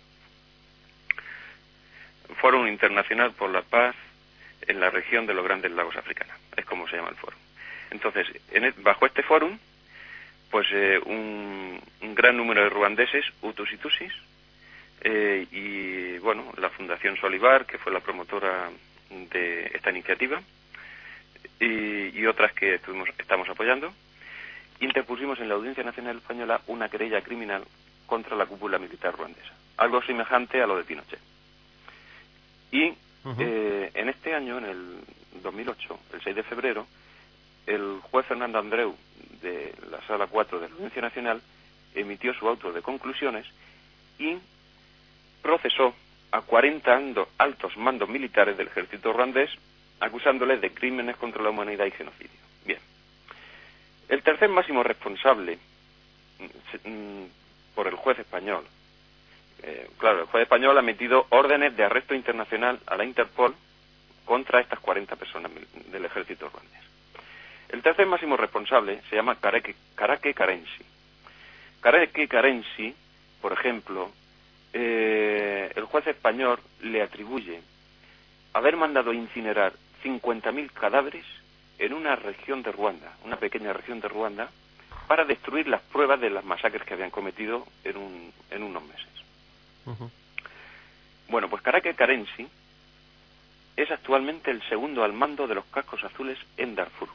Fórum Internacional por la Paz en la región de los Grandes Lagos Africanos, es como se llama el foro. Entonces, en el, bajo este fórum, pues eh, un, un gran número de ruandeses, hutus y tutsis, eh, y bueno, la Fundación Solivar, que fue la promotora de esta iniciativa, y, y otras que estuvimos, estamos apoyando, interpusimos en la Audiencia Nacional Española una querella criminal contra la cúpula militar ruandesa, algo semejante a lo de Pinochet. Y uh-huh. eh, en este año, en el dos mil ocho, el seis de febrero, el juez Fernando Andreu, de la Sala cuatro de la Audiencia Nacional, emitió su auto de conclusiones y procesó a cuarenta altos mandos militares del ejército ruandés, acusándoles de crímenes contra la humanidad y genocidio. Bien. El tercer máximo responsable por el juez español, eh, claro, el juez español ha emitido órdenes de arresto internacional a la Interpol contra estas cuarenta personas del ejército ruandés. El tercer máximo responsable se llama Karake, Karake Karenzi. Karake Karenzi, por ejemplo, eh, el juez español le atribuye haber mandado incinerar cincuenta mil cadáveres en una región de Ruanda, una pequeña región de Ruanda, para destruir las pruebas de las masacres que habían cometido en, un, en unos meses. Uh-huh. Bueno, pues Karake Karenzi es actualmente el segundo al mando de los cascos azules en Darfur.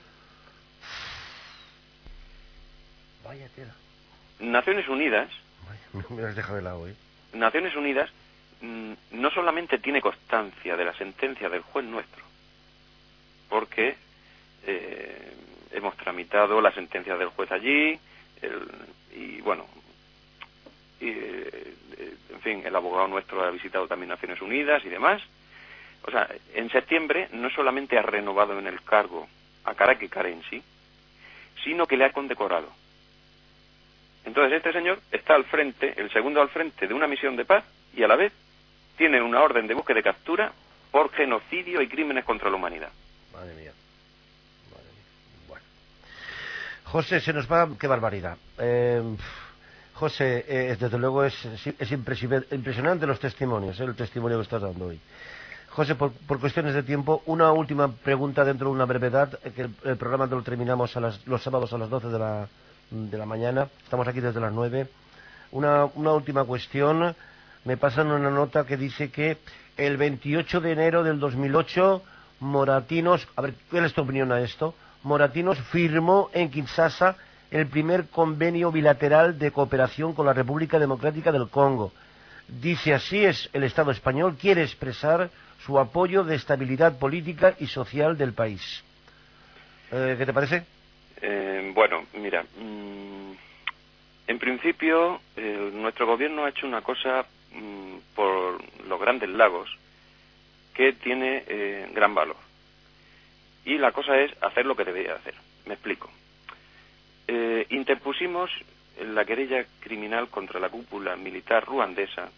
Vaya tela. Naciones Unidas... Vaya, me has dejado de lado, ¿eh? Naciones Unidas mmm, no solamente tiene constancia de la sentencia del juez nuestro, porque eh, hemos tramitado la sentencia del juez allí, el, y bueno, y, eh, en fin, el abogado nuestro ha visitado también Naciones Unidas y demás. O sea, en septiembre no solamente ha renovado en el cargo a Karake Karenzi, sino que le ha condecorado. Entonces este señor está al frente, el segundo al frente de una misión de paz, y a la vez tiene una orden de búsqueda y captura por genocidio y crímenes contra la humanidad. Madre mía. Madre mía. Bueno. José, se nos va... ¡Qué barbaridad! Eh, José, eh, desde luego es, es impresionante los testimonios, eh, el testimonio que estás dando hoy. José, por, por cuestiones de tiempo, una última pregunta dentro de una brevedad, que el, el programa lo terminamos a las, los sábados a las doce de la, de la mañana, estamos aquí desde las nueve. Una, una última cuestión, me pasan una nota que dice que el veintiocho de enero del dos mil ocho, Moratinos, a ver, ¿cuál es tu opinión a esto? Moratinos firmó en Kinshasa el primer convenio bilateral de cooperación con la República Democrática del Congo. Dice así es, el Estado español quiere expresar su apoyo de estabilidad política y social del país. Eh, ¿Qué te parece? Eh, bueno, mira, mmm, en principio eh, nuestro gobierno ha hecho una cosa mmm, por los Grandes Lagos que tiene eh, gran valor. Y la cosa es hacer lo que debería hacer. Me explico. Eh, interpusimos la querella criminal contra la cúpula militar ruandesa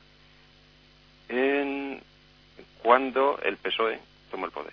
en cuando el P S O E tomó el poder.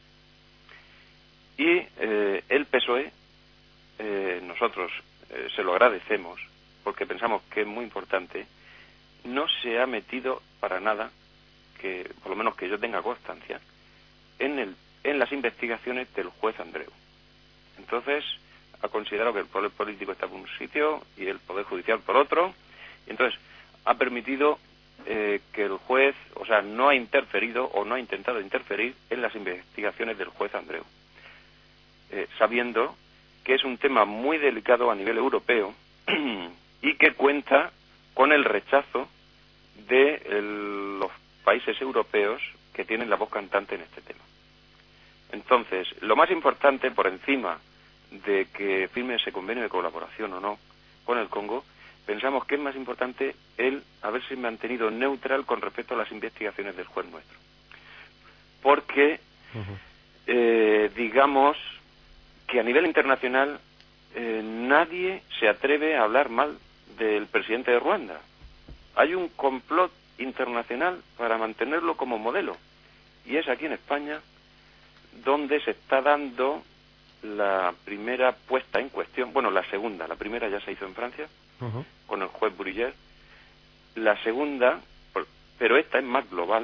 Y eh, el P S O E, eh, nosotros eh, se lo agradecemos, porque pensamos que es muy importante, no se ha metido para nada, que por lo menos que yo tenga constancia, en, el, en las investigaciones del juez Andreu. Entonces, ha considerado que el poder político está por un sitio y el poder judicial por otro, y entonces ha permitido eh, que el juez, o sea, no ha interferido o no ha intentado interferir en las investigaciones del juez Andreu, eh, sabiendo que es un tema muy delicado a nivel europeo y que cuenta con el rechazo de el, los países europeos que tienen la voz cantante en este tema. Entonces, lo más importante, por encima de que firme ese convenio de colaboración o no con el Congo, pensamos que es más importante el haberse mantenido neutral con respecto a las investigaciones del juez nuestro. Porque, uh-huh. eh, digamos que a nivel internacional eh, nadie se atreve a hablar mal del presidente de Ruanda. Hay un complot internacional para mantenerlo como modelo, y es aquí en España donde se está dando la primera puesta en cuestión, bueno, la segunda, la primera ya se hizo en Francia, uh-huh. con el juez Bruguière, la segunda, pero esta es más global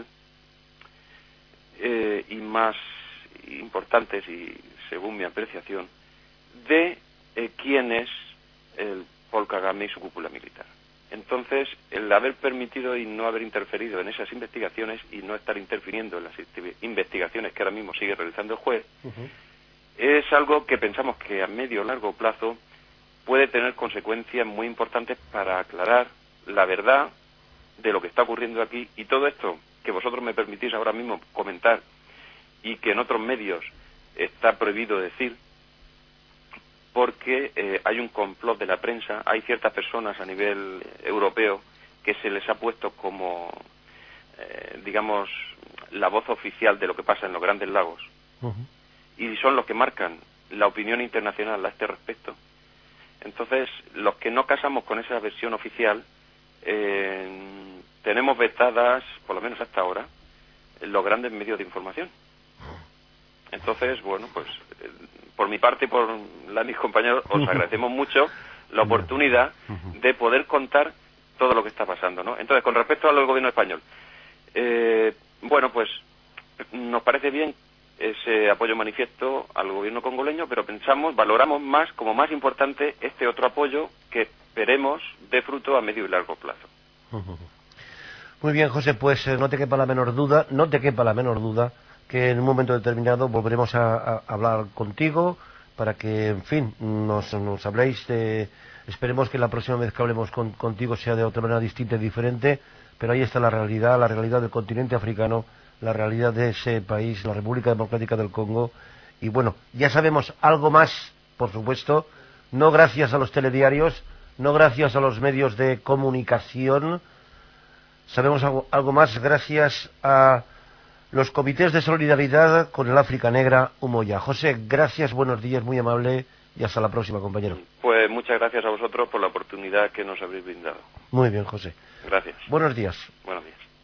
eh, y más importante, y según mi apreciación, de eh, quién es el Paul Kagame y su cúpula militar. Entonces, el haber permitido y no haber interferido en esas investigaciones y no estar interfiriendo en las investigaciones que ahora mismo sigue realizando el juez, uh-huh. es algo que pensamos que a medio o largo plazo puede tener consecuencias muy importantes para aclarar la verdad de lo que está ocurriendo aquí, y todo esto que vosotros me permitís ahora mismo comentar y que en otros medios está prohibido decir, porque eh, hay un complot de la prensa, hay ciertas personas a nivel europeo que se les ha puesto como, eh, digamos, la voz oficial de lo que pasa en los Grandes Lagos, uh-huh. y son los que marcan la opinión internacional a este respecto. Entonces, los que no casamos con esa versión oficial, eh, tenemos vetadas, por lo menos hasta ahora, los grandes medios de información. Entonces, bueno, pues eh, por mi parte y por la de mis compañeros, os agradecemos mucho la oportunidad de poder contar todo lo que está pasando, ¿no? Entonces, con respecto al gobierno español, eh, bueno, pues nos parece bien ese apoyo manifiesto al gobierno congoleño, pero pensamos, valoramos más, como más importante, este otro apoyo que esperemos dé fruto a medio y largo plazo. Muy bien, José, pues eh, no te quepa la menor duda, no te quepa la menor duda que en un momento determinado volveremos a, a hablar contigo para que, en fin, nos, nos habléis de... Esperemos que la próxima vez que hablemos con, contigo sea de otra manera distinta y diferente, pero ahí está la realidad, la realidad del continente africano, la realidad de ese país, la República Democrática del Congo, y bueno, ya sabemos algo más, por supuesto, no gracias a los telediarios, no gracias a los medios de comunicación, sabemos algo, algo más gracias a los comités de solidaridad con el África Negra, Umoja. José, gracias, buenos días, muy amable, y hasta la próxima, compañero. Pues muchas gracias a vosotros por la oportunidad que nos habéis brindado. Muy bien, José. Gracias. Buenos días. Buenos días.